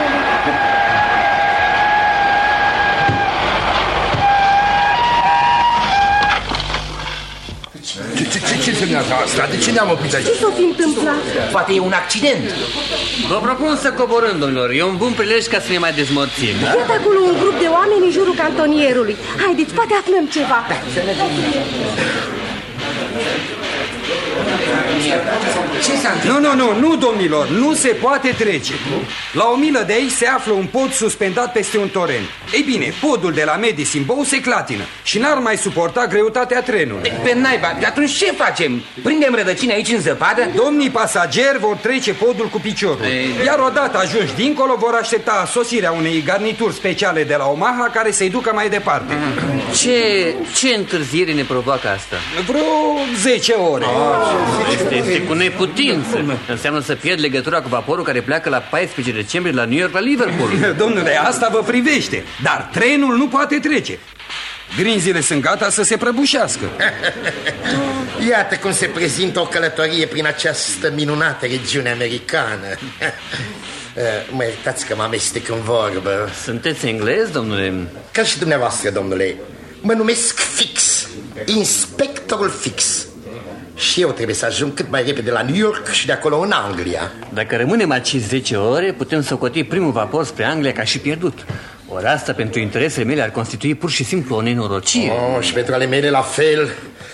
Ce înseamnă asta? De ce ne-am oprit aici? Ce s-o fi întâmplat? Poate e un accident. Vă propun să coborâm, domnilor. E un bun prilej ca să ne mai dezmorțim. Da? Iată acolo un grup de oameni în jurul cantonierului. Haideți, poate aflăm ceva. Da. Nu, nu, nu, nu, domnilor, nu se poate trece. La o milă de aici se află un pod suspendat peste un torent. Ei bine, podul de la Medicine Bow se clatină și n-ar mai suporta greutatea trenului. Pe naiba, atunci ce facem? Prindem rădăcini aici în zăpadă? Domnii pasageri vor trece podul cu piciorul. Iar odată ajungi dincolo, vor aștepta sosirea unei garnituri speciale de la Omaha care să-i ducă mai departe. Ce, ce întârziere ne provoacă asta? Vreo zece ore. Este, este cu neputință. Înseamnă să pierd legătura cu vaporul care pleacă la paisprezece decembrie la New York, la Liverpool. Domnule, asta vă privește, dar trenul nu poate trece. Grinzile sunt gata să se prăbușească. Iată cum se prezintă o călătorie prin această minunată regiune americană. Mă iertați că mă amestec în vorbă. Sunteți englez, domnule? Ca și dumneavoastră, domnule. Mă numesc Fix, inspectorul Fix. Și eu trebuie să ajung cât mai repede la New York și de acolo în Anglia. Dacă rămânem aici zece ore, putem socoti primul vapor spre Anglia ca și pierdut. Ori asta pentru interesele mele ar constitui pur și simplu o nenorocire. Oh, și pentru ale mele la fel.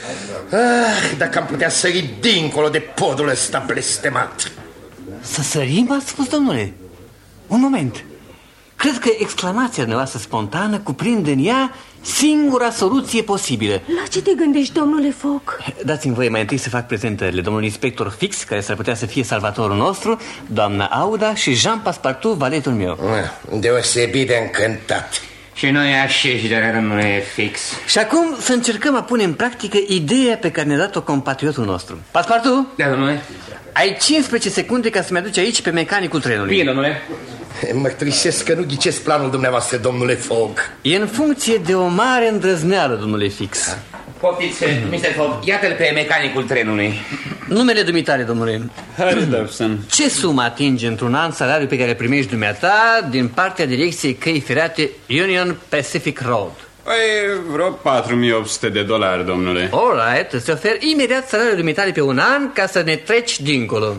Ah, dacă am putea sări dincolo de podul ăsta blestemat. Să sărim, ați spus, domnule? Un moment. Cred că exclamația noastră spontană cuprinde în ea singura soluție posibilă. La ce te gândești, domnule Fogg? Dați-mi voie mai întâi să fac prezentările. Domnul inspector Fix, care s-ar putea să fie salvatorul nostru, doamna Auda și Jean Passepartout, valetul meu. Deosebit de încântat. Și noi așeși de domnule Fix. Și acum să încercăm a pune în practică ideea pe care ne-a dat-o compatriotul nostru. Passepartout? Da, domnule. Ai cincisprezece secunde ca să-mi aduci aici pe mecanicul trenului. Bine, domnule. Mărturisesc că nu ghicesc planul dumneavoastră, domnule Fogg. E în funcție de o mare îndrăzneală, domnule Fix. Poftiți, mister Fogg, iată-l pe mecanicul trenului. Numele dumitare, domnule. Harry Dobson. Ce sumă atinge într-un an salariul pe care primești dumneata din partea direcției căi ferate Union Pacific Road? Păi, vreo patru mii opt sute de dolari, domnule. All right, îți ofer imediat salariul dumitare pe un an ca să ne treci dincolo.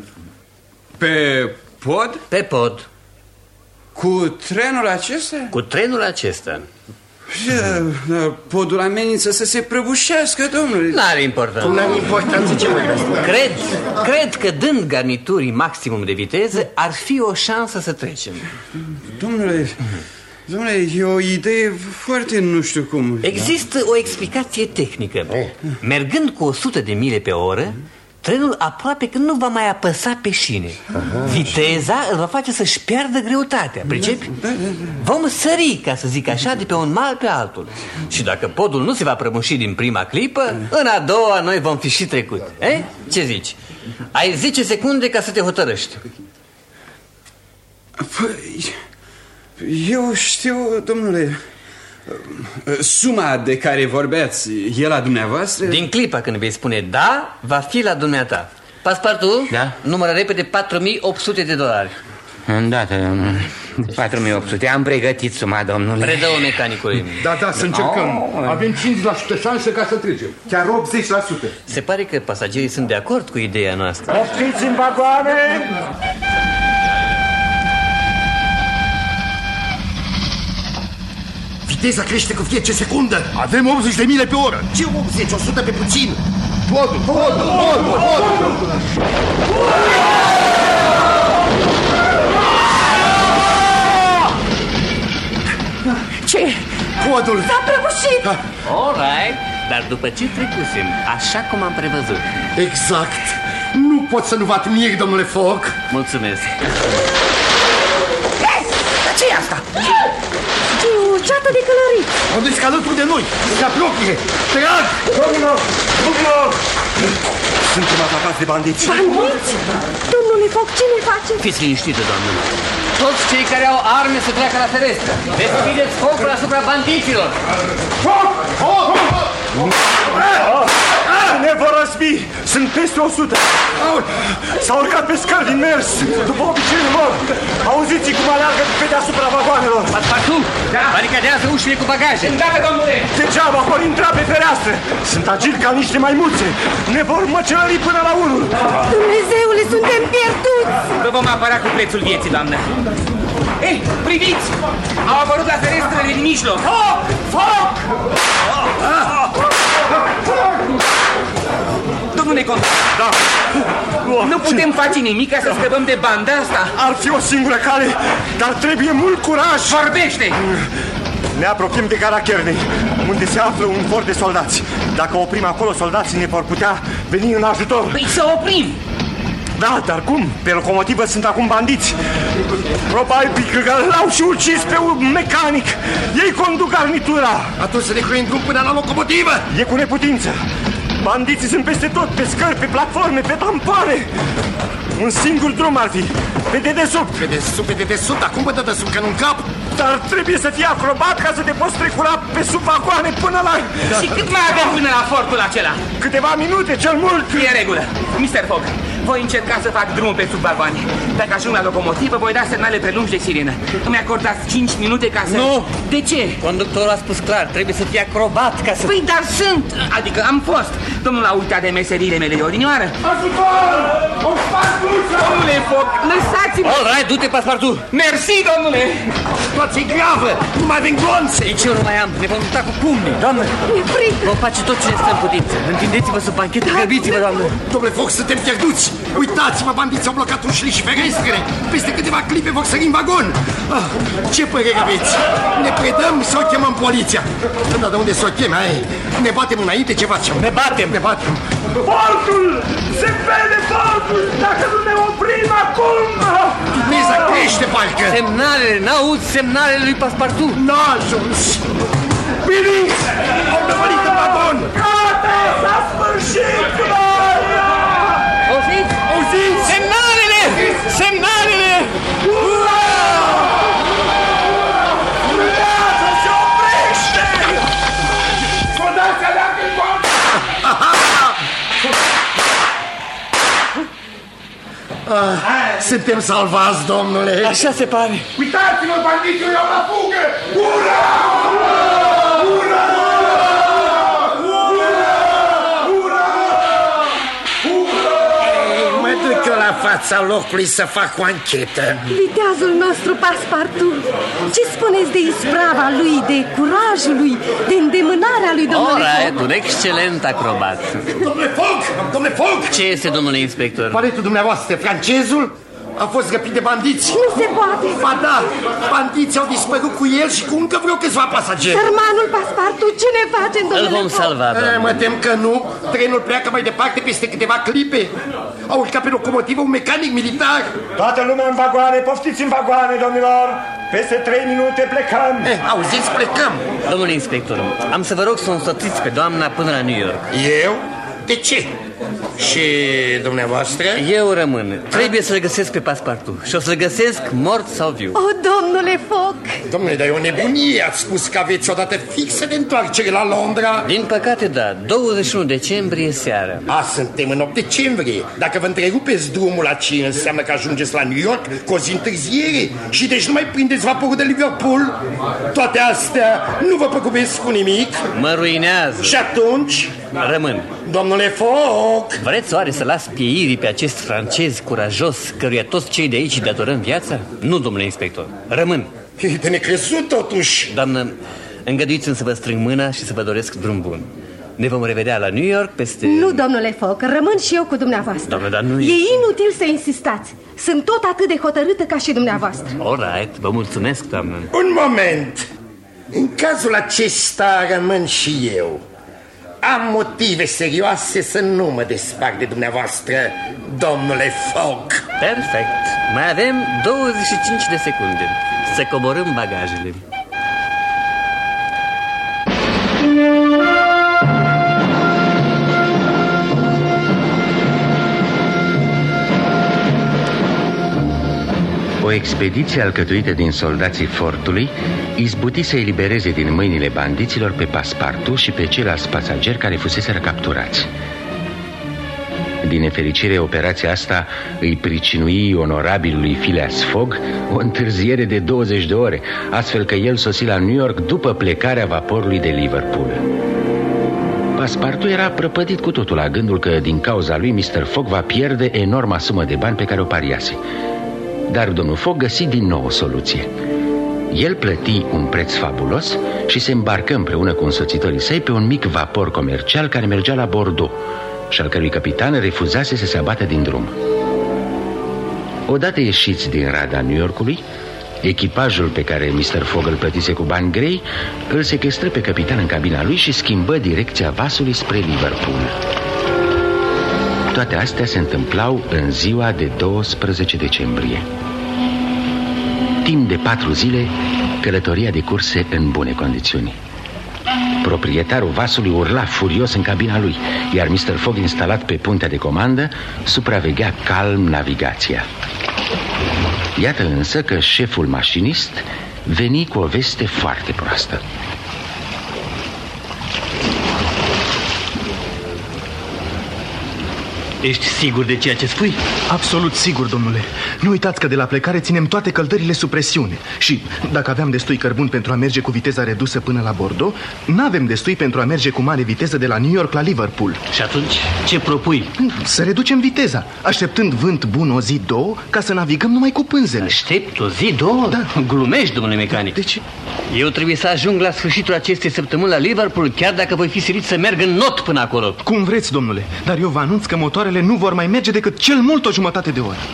Pe pod? Pe pod. Cu trenul acesta? Cu trenul acesta. Podul amenință să se prăbușească, domnule. N-are importanță. Nu are importanță ce mai asta. Cred, cred că dând garniturii maximum de viteză ar fi o șansă să trecem. Domnule, domnule, e o idee foarte nu știu cum. Există o explicație tehnică. Mergând cu o sută de mile pe oră, trenul aproape că nu va mai apăsa pe șine. Aha, viteza îl va face să-și piardă greutatea, pricepi? Da, da, da. Vom sări, ca să zic așa, de pe un mal pe altul. Și dacă podul nu se va prăbuși din prima clipă, în a doua noi vom fi și trecut. Eh? Ce zici? Ai zece secunde ca să te hotărăști. Păi, eu știu, domnule, suma de care vorbeați e la dumneavoastră? Din clipa când vei spune da, va fi la dumneata. Passepartout, da? Numără repede patru mii opt sute de dolari. Îndată, domnule. patru mii opt sute. Am pregătit suma, domnule. Predă-o mecanicului. Da, da, să încercăm. Oh. Avem cincizeci la sută șanse ca să trecem. Chiar optzeci la sută. Se pare că pasagerii sunt de acord cu ideea noastră. Opriți în vagoane! Viteza crește cu fiecare secundă. Avem optzeci de mile pe oră. Ce optzeci? o sută pe puțin. Podul, podul, podul, podul. Ce? Podul. S-a prăbușit. All right, dar după ce trecusem, așa cum am prevăzut. Exact. Nu pot să nu vă admir, domnule Fogg. Mulțumesc. Dar ce e asta? Ce e o ceată de călărit? Au dus alături de noi. Se apropie. Trag! Domnilor! Domnilor! Suntem atacați de bandiți. Bandiți? Domnule Fogg, ce ne face? Fiți liniștită, doamnă. Toți cei care au arme să treacă la ferestră. Deschideți focul asupra bandiților. Foc! Foc! Ne vor răspi! Sunt peste o sută! S-au urcat pe scări din mers, după obiceiul lor! Auziți cum aleargă pe deasupra vagoanelor! Passepartout! Da! Baricadează ușile cu bagaje! Îndată, domnule! Degeaba vor intra pe fereastră! Sunt agili ca niște maimuțe! Ne vor măcelări până la unul! Dumnezeule, suntem pierduți! Vă vom apăra cu prețul vieții, doamnă! Ei, priviți! Au apărut la ferestrele din mijloc! Foc! Foc! Domnule Conte, da. Nu putem face nimic ca să scăpăm de banda asta? Ar fi o singură cale, dar trebuie mult curaj. Vorbește! Ne apropiem de gara Kearney, unde se află un for de soldați. Dacă oprim acolo, soldații ne vor putea veni în ajutor. Păi să oprim! Da, dar cum? Pe locomotivă sunt acum bandiți. Probabil că l-au și ucis pe un mecanic. Ei conduc garnitura. Atunci să ne croim drum până la locomotivă. E cu neputință. Bandiții sunt peste tot, pe scări, pe platforme, pe tampoane. Un singur drum ar fi, pe dedesubt. Pe dedesubt, pe dedesubt, dar cum pe dedesubt, că nu-n cap? Dar trebuie să fii acrobat ca să te poți trecura pe sub vagoane până la... Și cât mai avem până la fortul acela? Câteva minute, cel mult. E în regulă. mister Fogg, Voi încerca să fac drumul pe sub vagoane. Dacă ajung la locomotivă, voi da semnale prelungi de sirenă. Îmi acordați cinci minute ca să... Nu! De ce? Conductorul a spus clar, trebuie să fii acrobat ca să... Păi, dar sunt! Adică am fost. Domnul a uitat de meseriile mele de odinioară. Ajutor! O fac ușa! Domnule Foc, lăsați-mă! All right, du-te, Paspartu! Mersi, domnule! Situație gravă! Nu mai avem glonțe! Nici eu nu mai am, ne vom lupta cu pumnii. Doamnă, mi-e frică! vom face tot ce ne stă în putință. Întindeți-vă sub banchetă, grăbiți-vă, doamnă! Domnule Foc, suntem pierduți! Uitați-vă, bandiții au blocat ușile și ferestrele! Peste câteva clipe vor sări în vagon! Ah, ce părere aveți? Ne predăm sau chemăm poliția? Dar de unde să o cheme? Ai? Ne batem înainte? Ce facem? Ne batem! Ne batem! Fortul! Se vede fortul! Dacă nu ne oprim acum! Viteza crește, parcă! Semnalele, n-auzi semnalele lui Paspartu! N-a ajuns! Veniți! Au năvălit în vagon! Gata! S-a sfârșit! Auziți? Auziți? Semnalele! Semnalele! Ura! Urmează! Se oprește! Soldații aleagă în vagon! Ah, suntem salvați, domnule! Așa se pare! Uitați-vă, bandiții iau la fugă! Ura! Ura! Ura! Ura! Mă duc eu la fața locului să fac o anchetă. Viteazul nostru Paspartu, ce spuneți de isprava lui, de curajul lui, de îndemânarea lui, domnule Ora, Foc? un excelent acrobat. Domnule Foc! Domnule Foc! Ce este, domnule inspector? Paletul dumneavoastră, francezul, a fost răpit de bandiți. Nu se poate! Ba da, bandiții au dispărut cu el și cu încă vreo câțiva pasageri. Sărmanul Paspartu, ce ne facem, Îl domnule vom Foc? salva, E, doamnă. mă tem că nu. Trenul pleacă mai departe peste câteva clipe. A urcat pe locomotivă un mecanic militar. Toată lumea în vagoane, poftiți în vagoane, domnilor! Peste trei minute plecăm! E, auziți, plecăm. Domnule inspector, am să vă rog să o însoțiți pe doamna până la New York. Eu? De ce? Și dumneavoastră? Eu rămân. Trebuie să-l găsesc pe Paspartu. Și o să-l găsesc mort sau viu. O, domnule Foc! Domnule, dar e o nebunie. Ați spus că aveți o dată fixă de întoarcere la Londra. Din păcate, da. douăzeci și unu decembrie seara. A, suntem în opt decembrie. Dacă vă întrerupeți drumul aici, înseamnă că ajungeți la New York cu o zi întârziere. Și deci nu mai prindeți vaporul de Liverpool. Toate astea nu vă păcubesc cu nimic. Mă ruinează. Și atunci? Rămân. Domnule Foc! Vreți oare să las pieirii pe acest francez curajos, căruia toți cei de aici datorăm viața? Nu, domnule inspector. Rămân. E de necrezut, totuși. Doamnă, îngăduiți-mi să vă strâng mâna și să vă doresc drum bun. Ne vom revedea la New York peste... Nu, domnule Foc, rămân și eu cu dumneavoastră. Doamne, dar nu e... E inutil să insistați. Sunt tot atât de hotărâtă ca și dumneavoastră. All right, vă mulțumesc, doamnă. Un moment. În cazul acesta rămân și eu. Am motive serioase să nu mă despart de dumneavoastră, domnule Foc. Perfect. Mai avem douăzeci și cinci de secunde să coborâm bagajele. O expediție alcătuită din soldații fortului izbuti să elibereze din mâinile bandiților pe Paspartu și pe ceilalți pasageri care fuseseră capturați. Din nefericire, operația asta îi pricinui onorabilului Phileas Fogg o întârziere de douăzeci de ore, astfel că el sosi la New York după plecarea vaporului de Liverpool. Paspartu era prăpădit cu totul la gândul că din cauza lui mister Fogg va pierde enorma sumă de bani pe care o pariase. Dar domnul Fogg găsi din nou o soluție. El plăti un preț fabulos și se îmbarcă împreună cu însoțitorii săi pe un mic vapor comercial care mergea la Bordeaux și al cărui capitan refuzase să se abată din drum. Odată ieșiți din rada New Yorkului, echipajul pe care mister Fogg îl plătise cu bani grei îl sechestră pe capitan în cabina lui și schimbă direcția vasului spre Liverpool. Toate astea se întâmplau în ziua de douăsprezece decembrie. Timp de patru zile, călătoria decurse în bune condiții. Proprietarul vasului urla furios în cabina lui, iar mister Fogg, instalat pe puntea de comandă, supraveghea calm navigația. Iată însă că șeful mașinist veni cu o veste foarte proastă. Ești sigur de ceea ce spui? Absolut sigur, domnule. Nu uitați că de la plecare ținem toate căldările sub presiune. Și dacă aveam destui cărbuni pentru a merge cu viteza redusă până la Bordeaux, n-avem destui pentru a merge cu mare viteză de la New York la Liverpool. Și atunci ce propui? Să reducem viteza, așteptând vânt bun o zi, două, ca să navigăm numai cu pânzele. Aștept o zi, două? Da. Glumești, domnule mecanic. De ce? Eu trebuie să ajung la sfârșitul acestei săptămâni la Liverpool, chiar dacă voi fi silit să merg în not până acolo. Cum vreți, domnule, dar eu vă anunț că motoarele nu vor mai merge decât cel mult o jumătate de oră.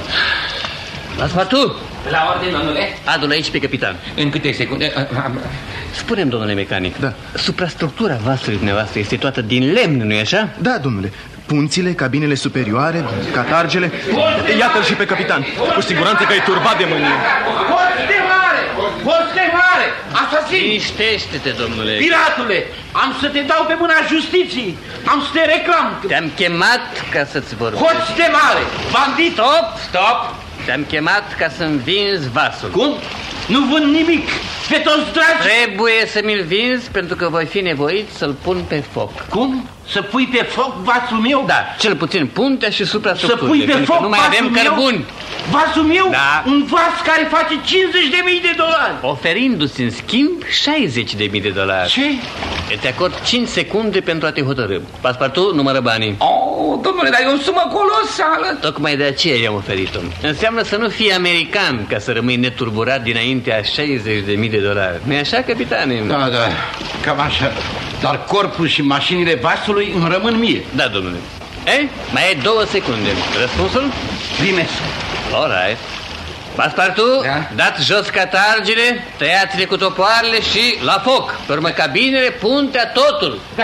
Paspartu! La ordine, domnule. Adu-l aici pe capitan. În câte secunde? Spune-mi, domnule mecanic. Da. Suprastructura vasului dumneavoastră este toată din lemn, nu-i așa? Da, domnule. Punțile, cabinele superioare, catargele. Iată-l și pe capitan. Cu siguranță că e turbat de mânie. Foarte mare! Foarte mare! Asasin! Liniștește-te, domnule. Piratule! Am să te dau pe mâna justiției! Am să te reclam! Te-am chemat ca să-ți vorbesc. Foarte mare! Bandit! Stop! Stop! Te-am chemat ca să-mi vinzi vasul. Cum? Nu vând nimic! Pe toți dragi! Trebuie să mi-l vinzi pentru că voi fi nevoit să-l pun pe foc. Cum? Să pui pe foc vasul meu? Da, cel puțin puntea și suprastructurile. Să pui pe foc nu mai avem cărbuni. Vasul meu? Da. Un vas care face cincizeci de mii de dolari. Oferindu-ți în schimb șaizeci de mii de dolari. Ce? Te acord cinci secunde pentru a te hotărâ. Paspartu, numără banii. Oh, domnule, dar e o sumă colosală. Tocmai de aceea i-am oferit-o. Înseamnă să nu fii american ca să rămâi neturburat dinaintea șaizeci de mii de dolari. Nu-i așa, capitane? Da, da, cam așa. Dar corpul și mașinile vasului îmi rămân mie. Da, domnule. Ei, mai ai două secunde. Răspunsul? Primesc. All right. Paspartu, da? Dați jos catargile, tăiați-le cu topoarele și la foc. Pe urmă cabinele, puntea, totul. Da,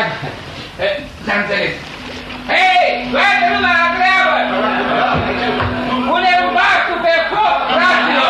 da, înțeles. Hei, toată lumea la treabă! Punem vasul pe foc, fraților!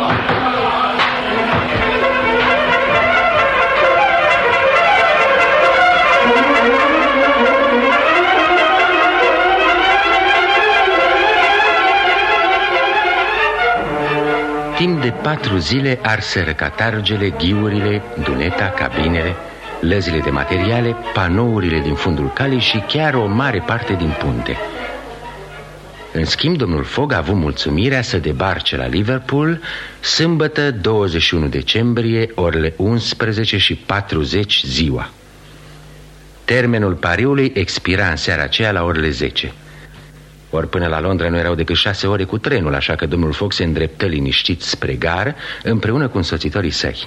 Timp de patru zile arseră catargele, ghiurile, duneta, cabinele, lăzile de materiale, panourile din fundul calei și chiar o mare parte din punte. În schimb, domnul Fogg a avut mulțumirea să debarce la Liverpool sâmbătă douăzeci și unu decembrie, orele unsprezece și patruzeci ziua. Termenul pariului expira în seara aceea la orele zece. Ori până la Londra nu erau decât șase ore cu trenul, așa că domnul Fogg se îndreptă liniștit spre gară împreună cu însoțitorii săi.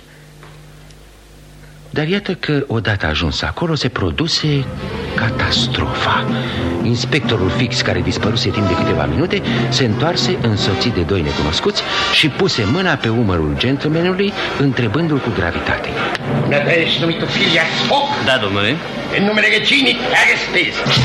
Dar iată că odată ajuns acolo se produse catastrofa. Inspectorul Fix, care dispăruse timp de câteva minute, se întoarse însoțit de doi necunoscuți și puse mâna pe umărul gentlemanului, întrebându-l cu gravitate. Dumneata ești numitul Phileas Fogg? Da, domnule. În numele reginii te arestez.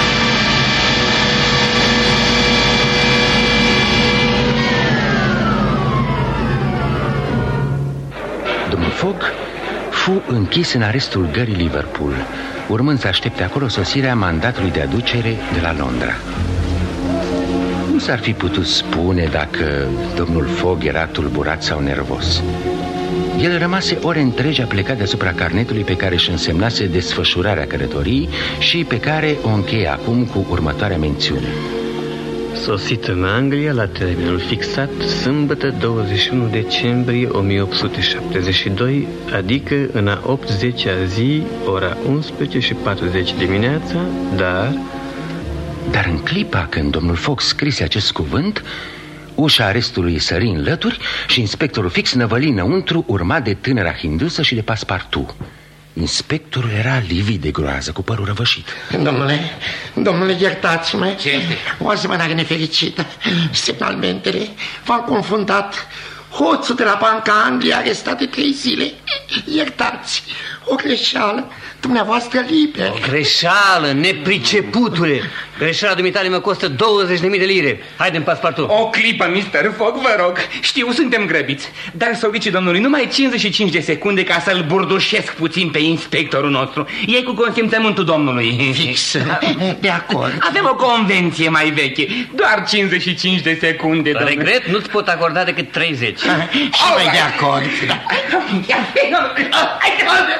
Domnul Fogg fu închis în arestul gării Liverpool, urmând să aștepte acolo sosirea mandatului de aducere de la Londra. Nu s-ar fi putut spune dacă domnul Fogg era tulburat sau nervos. El rămase ore întregi aplecat deasupra carnetului pe care își însemnase desfășurarea călătoriei și pe care o încheie acum cu următoarea mențiune. Sosit în Anglia la termenul fixat sâmbătă douăzeci și unu decembrie o mie opt sute șaptezeci și doi, adică în a optzecea zi, ora unsprezece și patruzeci dimineața, dar... Dar în clipa când domnul Fogg scrise acest cuvânt, ușa arestului sări în lături și inspectorul Fix năvăli înăuntru, urmat de tânăra hindusă și de Paspartu. Inspectorul era livid de groază, cu părul răvășit. Domnule, domnule, iertați-mă. Ce este? O asemănare nefericită. Semnalmentele v-am confundat. Hoțul de la Banca Anglia arestat de trei zile. Iertați, o greșeală. Dumneavoastră liber. O greșeală, nepriceputule. Greșeala dumitale mă costă douăzeci de mii de lire. Haide-mi Paspartu. O clipă, mister Fogg, vă rog. Știu, suntem grăbiți, dar servicii domnului numai cincizeci și cinci de secunde ca să-l burdușesc puțin pe inspectorul nostru. E cu consimțământul domnului. Fix, de acord. Avem o convenție mai veche. Doar cincizeci și cinci de secunde, domnule. Regret, nu-ți pot acorda decât treizeci. Și mai de acord.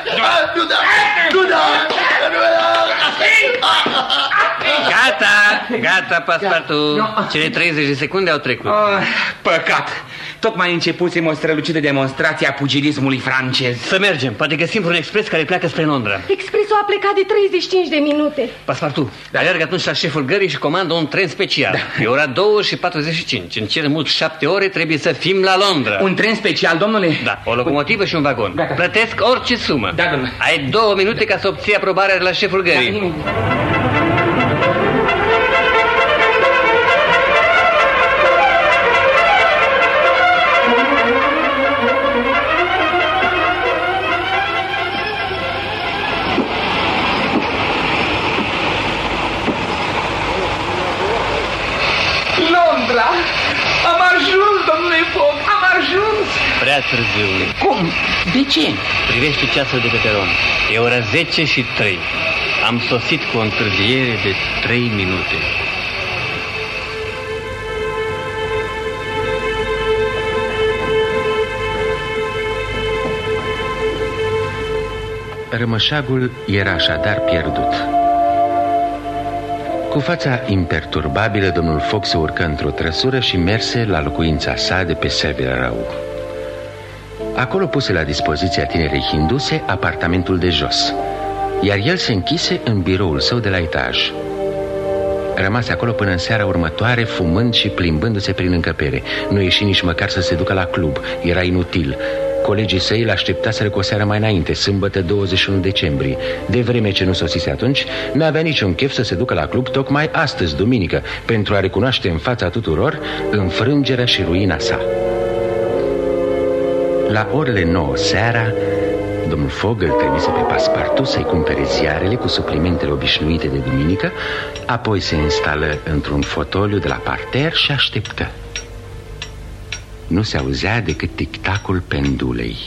Gata! Gata, Paspartu. Cele treizeci de secunde au trecut. Oh, păcat. Tocmai începusem o strălucită demonstrație a pugilismului francez. Să mergem, poate găsim un expres care pleacă spre Londra. Expresul a plecat de treizeci și cinci de minute. Paspartu, da. Alergă atunci la șeful gării și comandă un tren special. Da. E ora două și patruzeci și cinci. În cele mult șapte ore trebuie să fim la Londra. Un tren special, domnule? Da, o locomotivă și un vagon. Gata. Plătesc orice sumă. Da, domnule. Ai două minute ca să obții aprobarea de la șeful gării. Da. Londra! Am ajuns, domnule Fogg, am ajuns! Prea târziu. Cum? De ce? Privește ceasul de pe peron. E ora zece și trei. Am sosit cu o întârziere de trei minute. Rămășagul era așadar pierdut. Cu fața imperturbabilă, domnul Fogg se urcă într-o trăsură și merse la locuința sa de pe Savile Row. Acolo puse la dispoziția tinerei hinduse apartamentul de jos, iar el se închise în biroul său de la etaj. Rămase acolo până în seara următoare, fumând și plimbându-se prin încăpere. Nu ieși nici măcar să se ducă la club, era inutil. Colegii săi l-așteptaseră cu o seară mai înainte, sâmbătă douăzeci și unu decembrie. De vreme ce nu sosise atunci, n-avea niciun chef să se ducă la club tocmai astăzi, duminică, pentru a recunoaște în fața tuturor înfrângerea și ruina sa. La orele nouă seara, domnul Fogg îl trimise pe Paspartu să-i cumpere ziarele cu suplimentele obișnuite de duminică, apoi se instală într-un fotoliu de la parter și așteptă. Nu se auzea decât tic-tacul pendulei.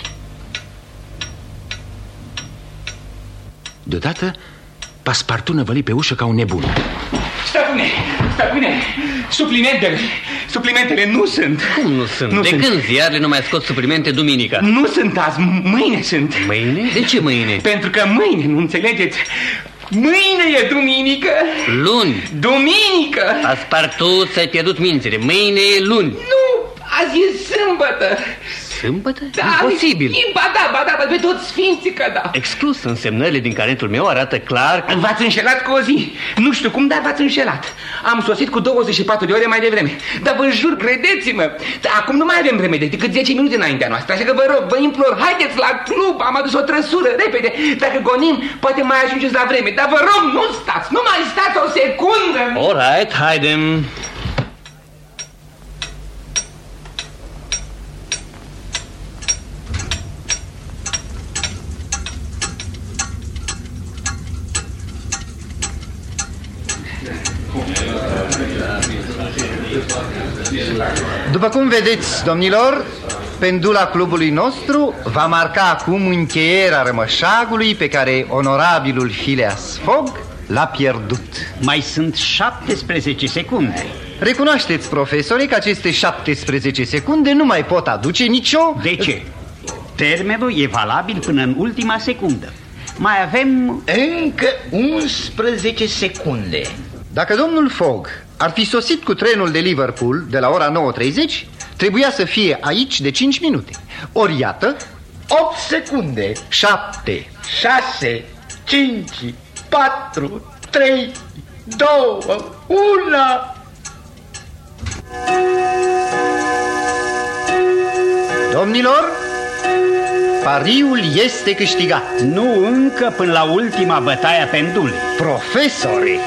Deodată, Paspartu năvăli pe ușă ca un nebun. Stăpâne, stăpâne, suplimentele, suplimentele nu sunt. Cum nu sunt? Nu de sunt. când ziarele nu mai scot suplimente duminica? Nu sunt azi, mâine sunt. Mâine? De ce mâine? Pentru că mâine, nu înțelegeți? Mâine e duminică. Luni. Duminică. Paspartu, ți-ai pierdut mințile. Mâine e luni. Nu, azi e sâmbătă. Sâmbătă? Da, Imposibil. Ba da, ba da, pe toți sfinții că da. Exclus, însemnările din canetul meu arată clar că... V-ați înșelat cu o zi. Nu știu cum, dar v-ați înșelat. Am sosit cu douăzeci și patru de ore mai devreme. Dar vă jur, credeți-mă, acum nu mai avem vreme decât zece minute înaintea noastră. Așa că vă rog, vă implor, haideți la club. Am adus o trăsură, repede. Dacă gonim, poate mai ajungeți la vreme. Dar vă rog, nu stați, nu mai stați o secundă. All right, haidem. După cum vedeți, domnilor, pendula clubului nostru va marca acum încheierea rămășagului pe care onorabilul Phileas Fogg l-a pierdut. Mai sunt șaptesprezece secunde. Recunoașteți, profesore, că aceste șaptesprezece secunde nu mai pot aduce nicio... De ce? Termenul e valabil până în ultima secundă. Mai avem... Încă unsprezece secunde. Dacă domnul Fogg ar fi sosit cu trenul de Liverpool de la ora nouă treizeci, trebuia să fie aici de cinci minute. Ori iată... opt secunde. șapte. șase, cinci, patru, trei, doi, unu. Domnilor, pariul este câștigat. Nu încă până la ultima bătaie a pendulei. Profesore!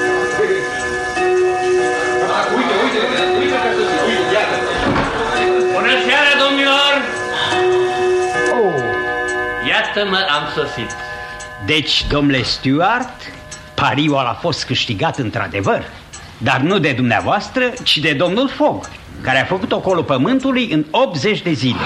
Bună seara, domnilor! Oh. Iată-mă, am sosit. Deci, domnule Stuart, pariul a fost câștigat într-adevăr, dar nu de dumneavoastră, ci de domnul Fogg, care a făcut ocolul pământului în optzeci de zile.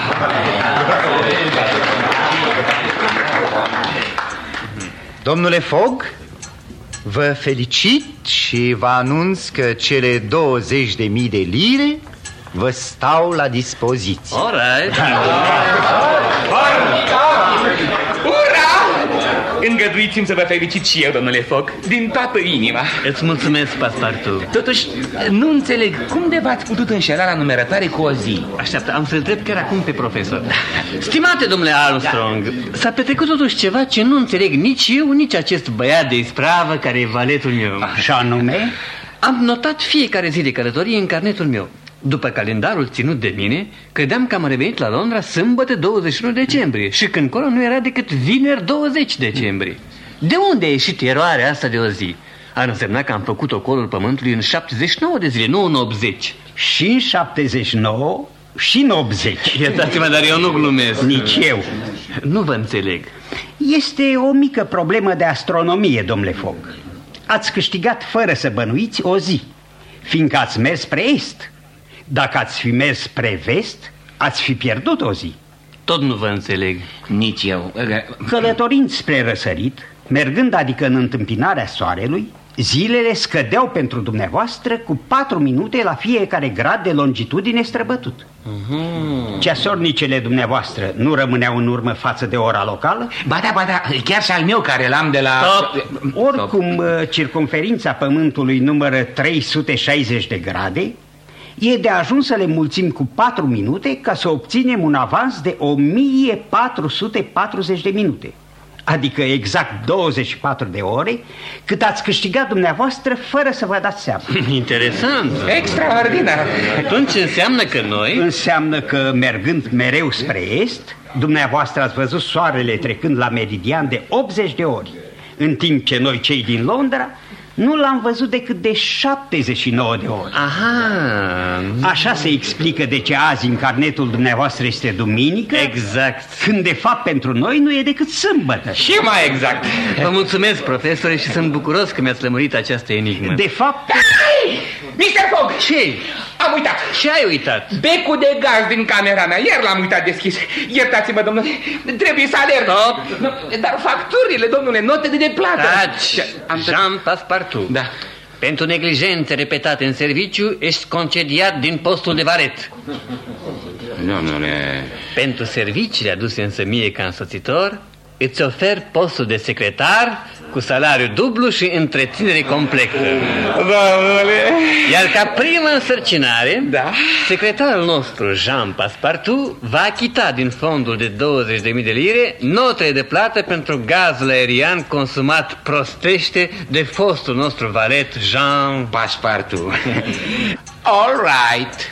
Domnule Fogg, vă felicit și vă anunț că cele douăzeci de mii de lire vă stau la dispoziție. All right. Ura! Îngăduiți-mi să vă felicit și eu, domnule Fogg, din toată inima. Îți mulțumesc, Paspartu. Totuși, nu înțeleg cum de v-ați putut înșela la numărătoare cu o zi. Așteaptă, am să-l întreb chiar acum pe profesor. Stimate domnule Armstrong, s-a petrecut totuși ceva ce nu înțeleg nici eu, nici acest băiat de ispravă care e valetul meu. Așa anume? Am notat fiecare zi de călătorie în carnetul meu. După calendarul ținut de mine, credeam că am revenit la Londra sâmbătă douăzeci și unu decembrie și când colo nu era decât vineri douăzeci decembrie. De unde a ieșit eroarea asta de o zi? Ar însemna că am făcut ocolul pământului în șaptezeci și nouă de zile, nu în optzeci. Și în șaptezeci și nouă și în optzeci. Iertați-mă, dar eu nu glumesc. Nici eu. Nu vă înțeleg. Este o mică problemă de astronomie, domnule Fogg. Ați câștigat fără să bănuiți o zi, fiindcă ați mers spre est. Dacă ați fi mers spre vest, ați fi pierdut o zi. Tot nu vă înțeleg. Nici eu. Călătorind spre răsărit, mergând adică în întâmpinarea soarelui, zilele scădeau pentru dumneavoastră cu patru minute la fiecare grad de longitudine străbătut. uh-huh. Ceasornicele dumneavoastră nu rămâneau în urmă față de ora locală? Ba da, ba da, chiar și al meu care l-am de la... Stop. Oricum, Stop. circumferința Pământului numără trei sute șaizeci de grade. E de ajuns să le mulțim cu patru minute ca să obținem un avans de o mie patru sute patruzeci de minute, adică exact douăzeci și patru de ore, cât ați câștigat dumneavoastră fără să vă dați seama. Interesant. Extraordinar. Atunci înseamnă că noi... Înseamnă că mergând mereu spre est, dumneavoastră ați văzut soarele trecând la meridian de optzeci de ori, în timp ce noi, cei din Londra, nu l-am văzut decât de șaptezeci și nouă de ori. Aha. Așa se explică de ce azi în carnetul dumneavoastră este duminică. Exact. Când de fapt pentru noi nu e decât sâmbătă. Și mai exact. Vă mulțumesc, profesore, și sunt bucuros că mi-ați lămurit această enigmă. De fapt... mister Fogg! Ce? Am uitat. Ce ai uitat? Becul de gaz din camera mea. Iar l-am uitat deschis. Iertați-mă, domnule. Trebuie să alerg. No. Dar facturile, domnule, notele de plată. Taci. Jean Paspartu. Da. Pentru neglijențe repetate în serviciu, ești concediat din postul de valet. Domnule... Pentru serviciile aduse însă mie ca însoțitor, îți ofer postul de secretar cu salariu dublu și întreținere completă. Domnule... Iar ca primă însărcinare, da, secretarul nostru, Jean Paspartu, va achita din fondul de douăzeci de mii de lire notele de plată pentru gazul aerian consumat prostește de fostul nostru valet, Jean Paspartu. All right.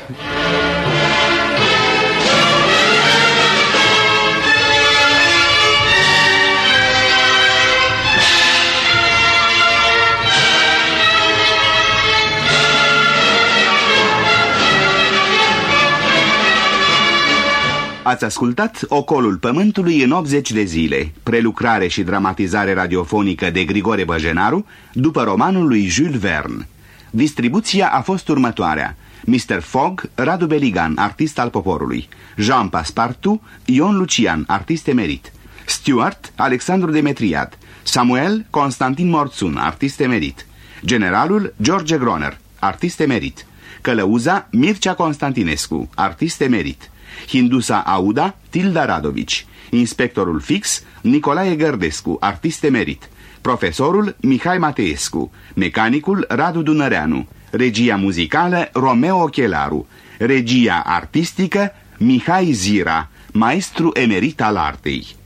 Ați ascultat Ocolul Pământului în optzeci de zile, prelucrare și dramatizare radiofonică de Grigore Băjenaru, după romanul lui Jules Verne. Distribuția a fost următoarea: mister Fogg, Radu Beligan, artist al poporului; Jean Paspartu, Ion Lucian, artist emerit; Stuart, Alexandru Demetriad; Samuel, Constantin Morțun, artist emerit; generalul, George Groner, artist emerit; călăuza, Mircea Constantinescu, artist emerit; Hindusa Auda, Tilda Radovici; inspectorul fix, Nicolae Gărdescu, artist emerit; profesorul, Mihai Mateescu; mecanicul, Radu Dunăreanu; regia muzicală, Romeo Ochelaru; regia artistică, Mihai Zira, maestru emerit al artei.